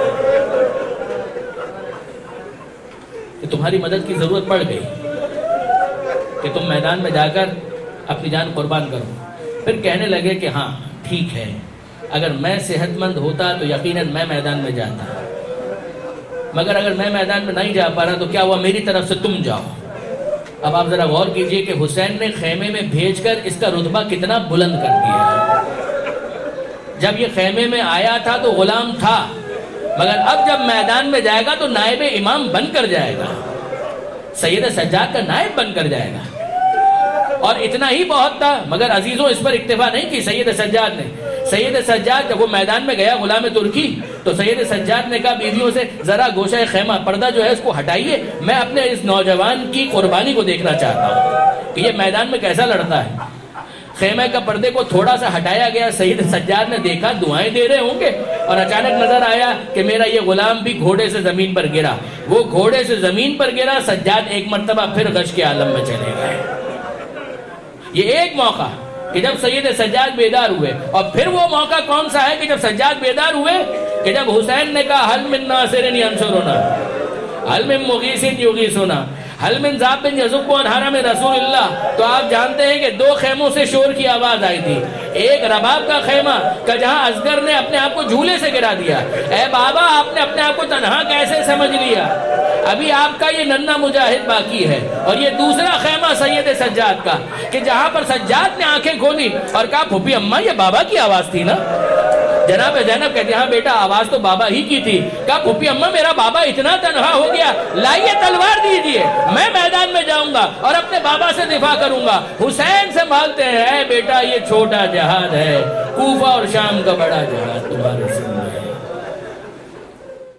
کہ تمہاری مدد کی ضرورت پڑ گئی کہ تم میدان میں جا کر اپنی جان قربان کرو۔ پھر کہنے لگے کہ ہاں ٹھیک ہے، اگر میں صحت مند ہوتا تو یقیناً میں میدان میں جاتا، مگر اگر میں میدان میں نہیں جا پا رہا تو کیا ہوا، میری طرف سے تم جاؤ۔ اب آپ ذرا غور کیجئے کہ حسین نے خیمے میں بھیج کر اس کا رتبہ کتنا بلند کر دیا۔ جب یہ خیمے میں آیا تھا تو غلام تھا، مگر اب جب میدان میں جائے گا تو نائب امام بن کر جائے گا، سید سجاد کا نائب بن کر جائے گا۔ اور اتنا ہی بہت تھا، مگر عزیزوں اس پر اکتفا نہیں کی سید سجاد نے۔ سید سجاد جب وہ میدان میں گیا غلام ترکی، تو سید سجاد نے کہا بیویوں سے ذرا گوشہ خیمہ پردہ جو ہے اس کو ہٹائیے، میں اپنے اس نوجوان کی قربانی کو دیکھنا چاہتا ہوں کہ یہ میدان میں کیسا لڑتا ہے۔ خیمہ کا پردے کو تھوڑا سا ہٹایا گیا، سید سجاد نے دیکھا دعائیں دے رہے ہوں گے، اور اچانک نظر آیا کہ میرا یہ غلام بھی گھوڑے سے زمین پر گرا۔ وہ گھوڑے سے زمین پر گرا، سجاد ایک مرتبہ پھر غش کے عالم میں چلے گئے۔ یہ ایک موقع کہ جب سید سجاد بیدار ہوئے، اور پھر وہ موقع کون سا ہے کہ جب سجاد بیدار ہوئے کہ جب حسین نے کہا حل من ناصر ینصرنا، حل من مغیث یغیثنا، حل من ذاب یذب عن حرم رسول اللہ، تو آپ جانتے ہیں کہ دو خیموں سے شور کی آواز آئی تھی۔ ایک رباب کا خیمہ کہ جہاں اصغر نے اپنے آپ کو جھولے سے گرا دیا، اے بابا آپ نے اپنے آپ کو تنہا کیسے سمجھ لیا، ابھی آپ کا یہ ننھا مجاہد باقی ہے۔ اور یہ دوسرا خیمہ سید سجاد کا کہ جہاں پر سجاد نے آنکھیں کھولی اور کہا پھوپھی اماں یہ بابا کی آواز تھی نا؟ جناب زینب کہتے ہیں ہاں بیٹا آواز تو بابا ہی کی تھی۔ کہا پھوپھی اماں میرا بابا اتنا تنہا ہو گیا، لائیے تلوار دیجئے، میں میدان میں جاؤں گا اور اپنے بابا سے دفاع کروں گا۔ حسین سے مانگتے ہیں اے بیٹا یہ چھوٹا جہاد ہے، کوفہ اور شام کا بڑا جہاد تمہارے سامنے۔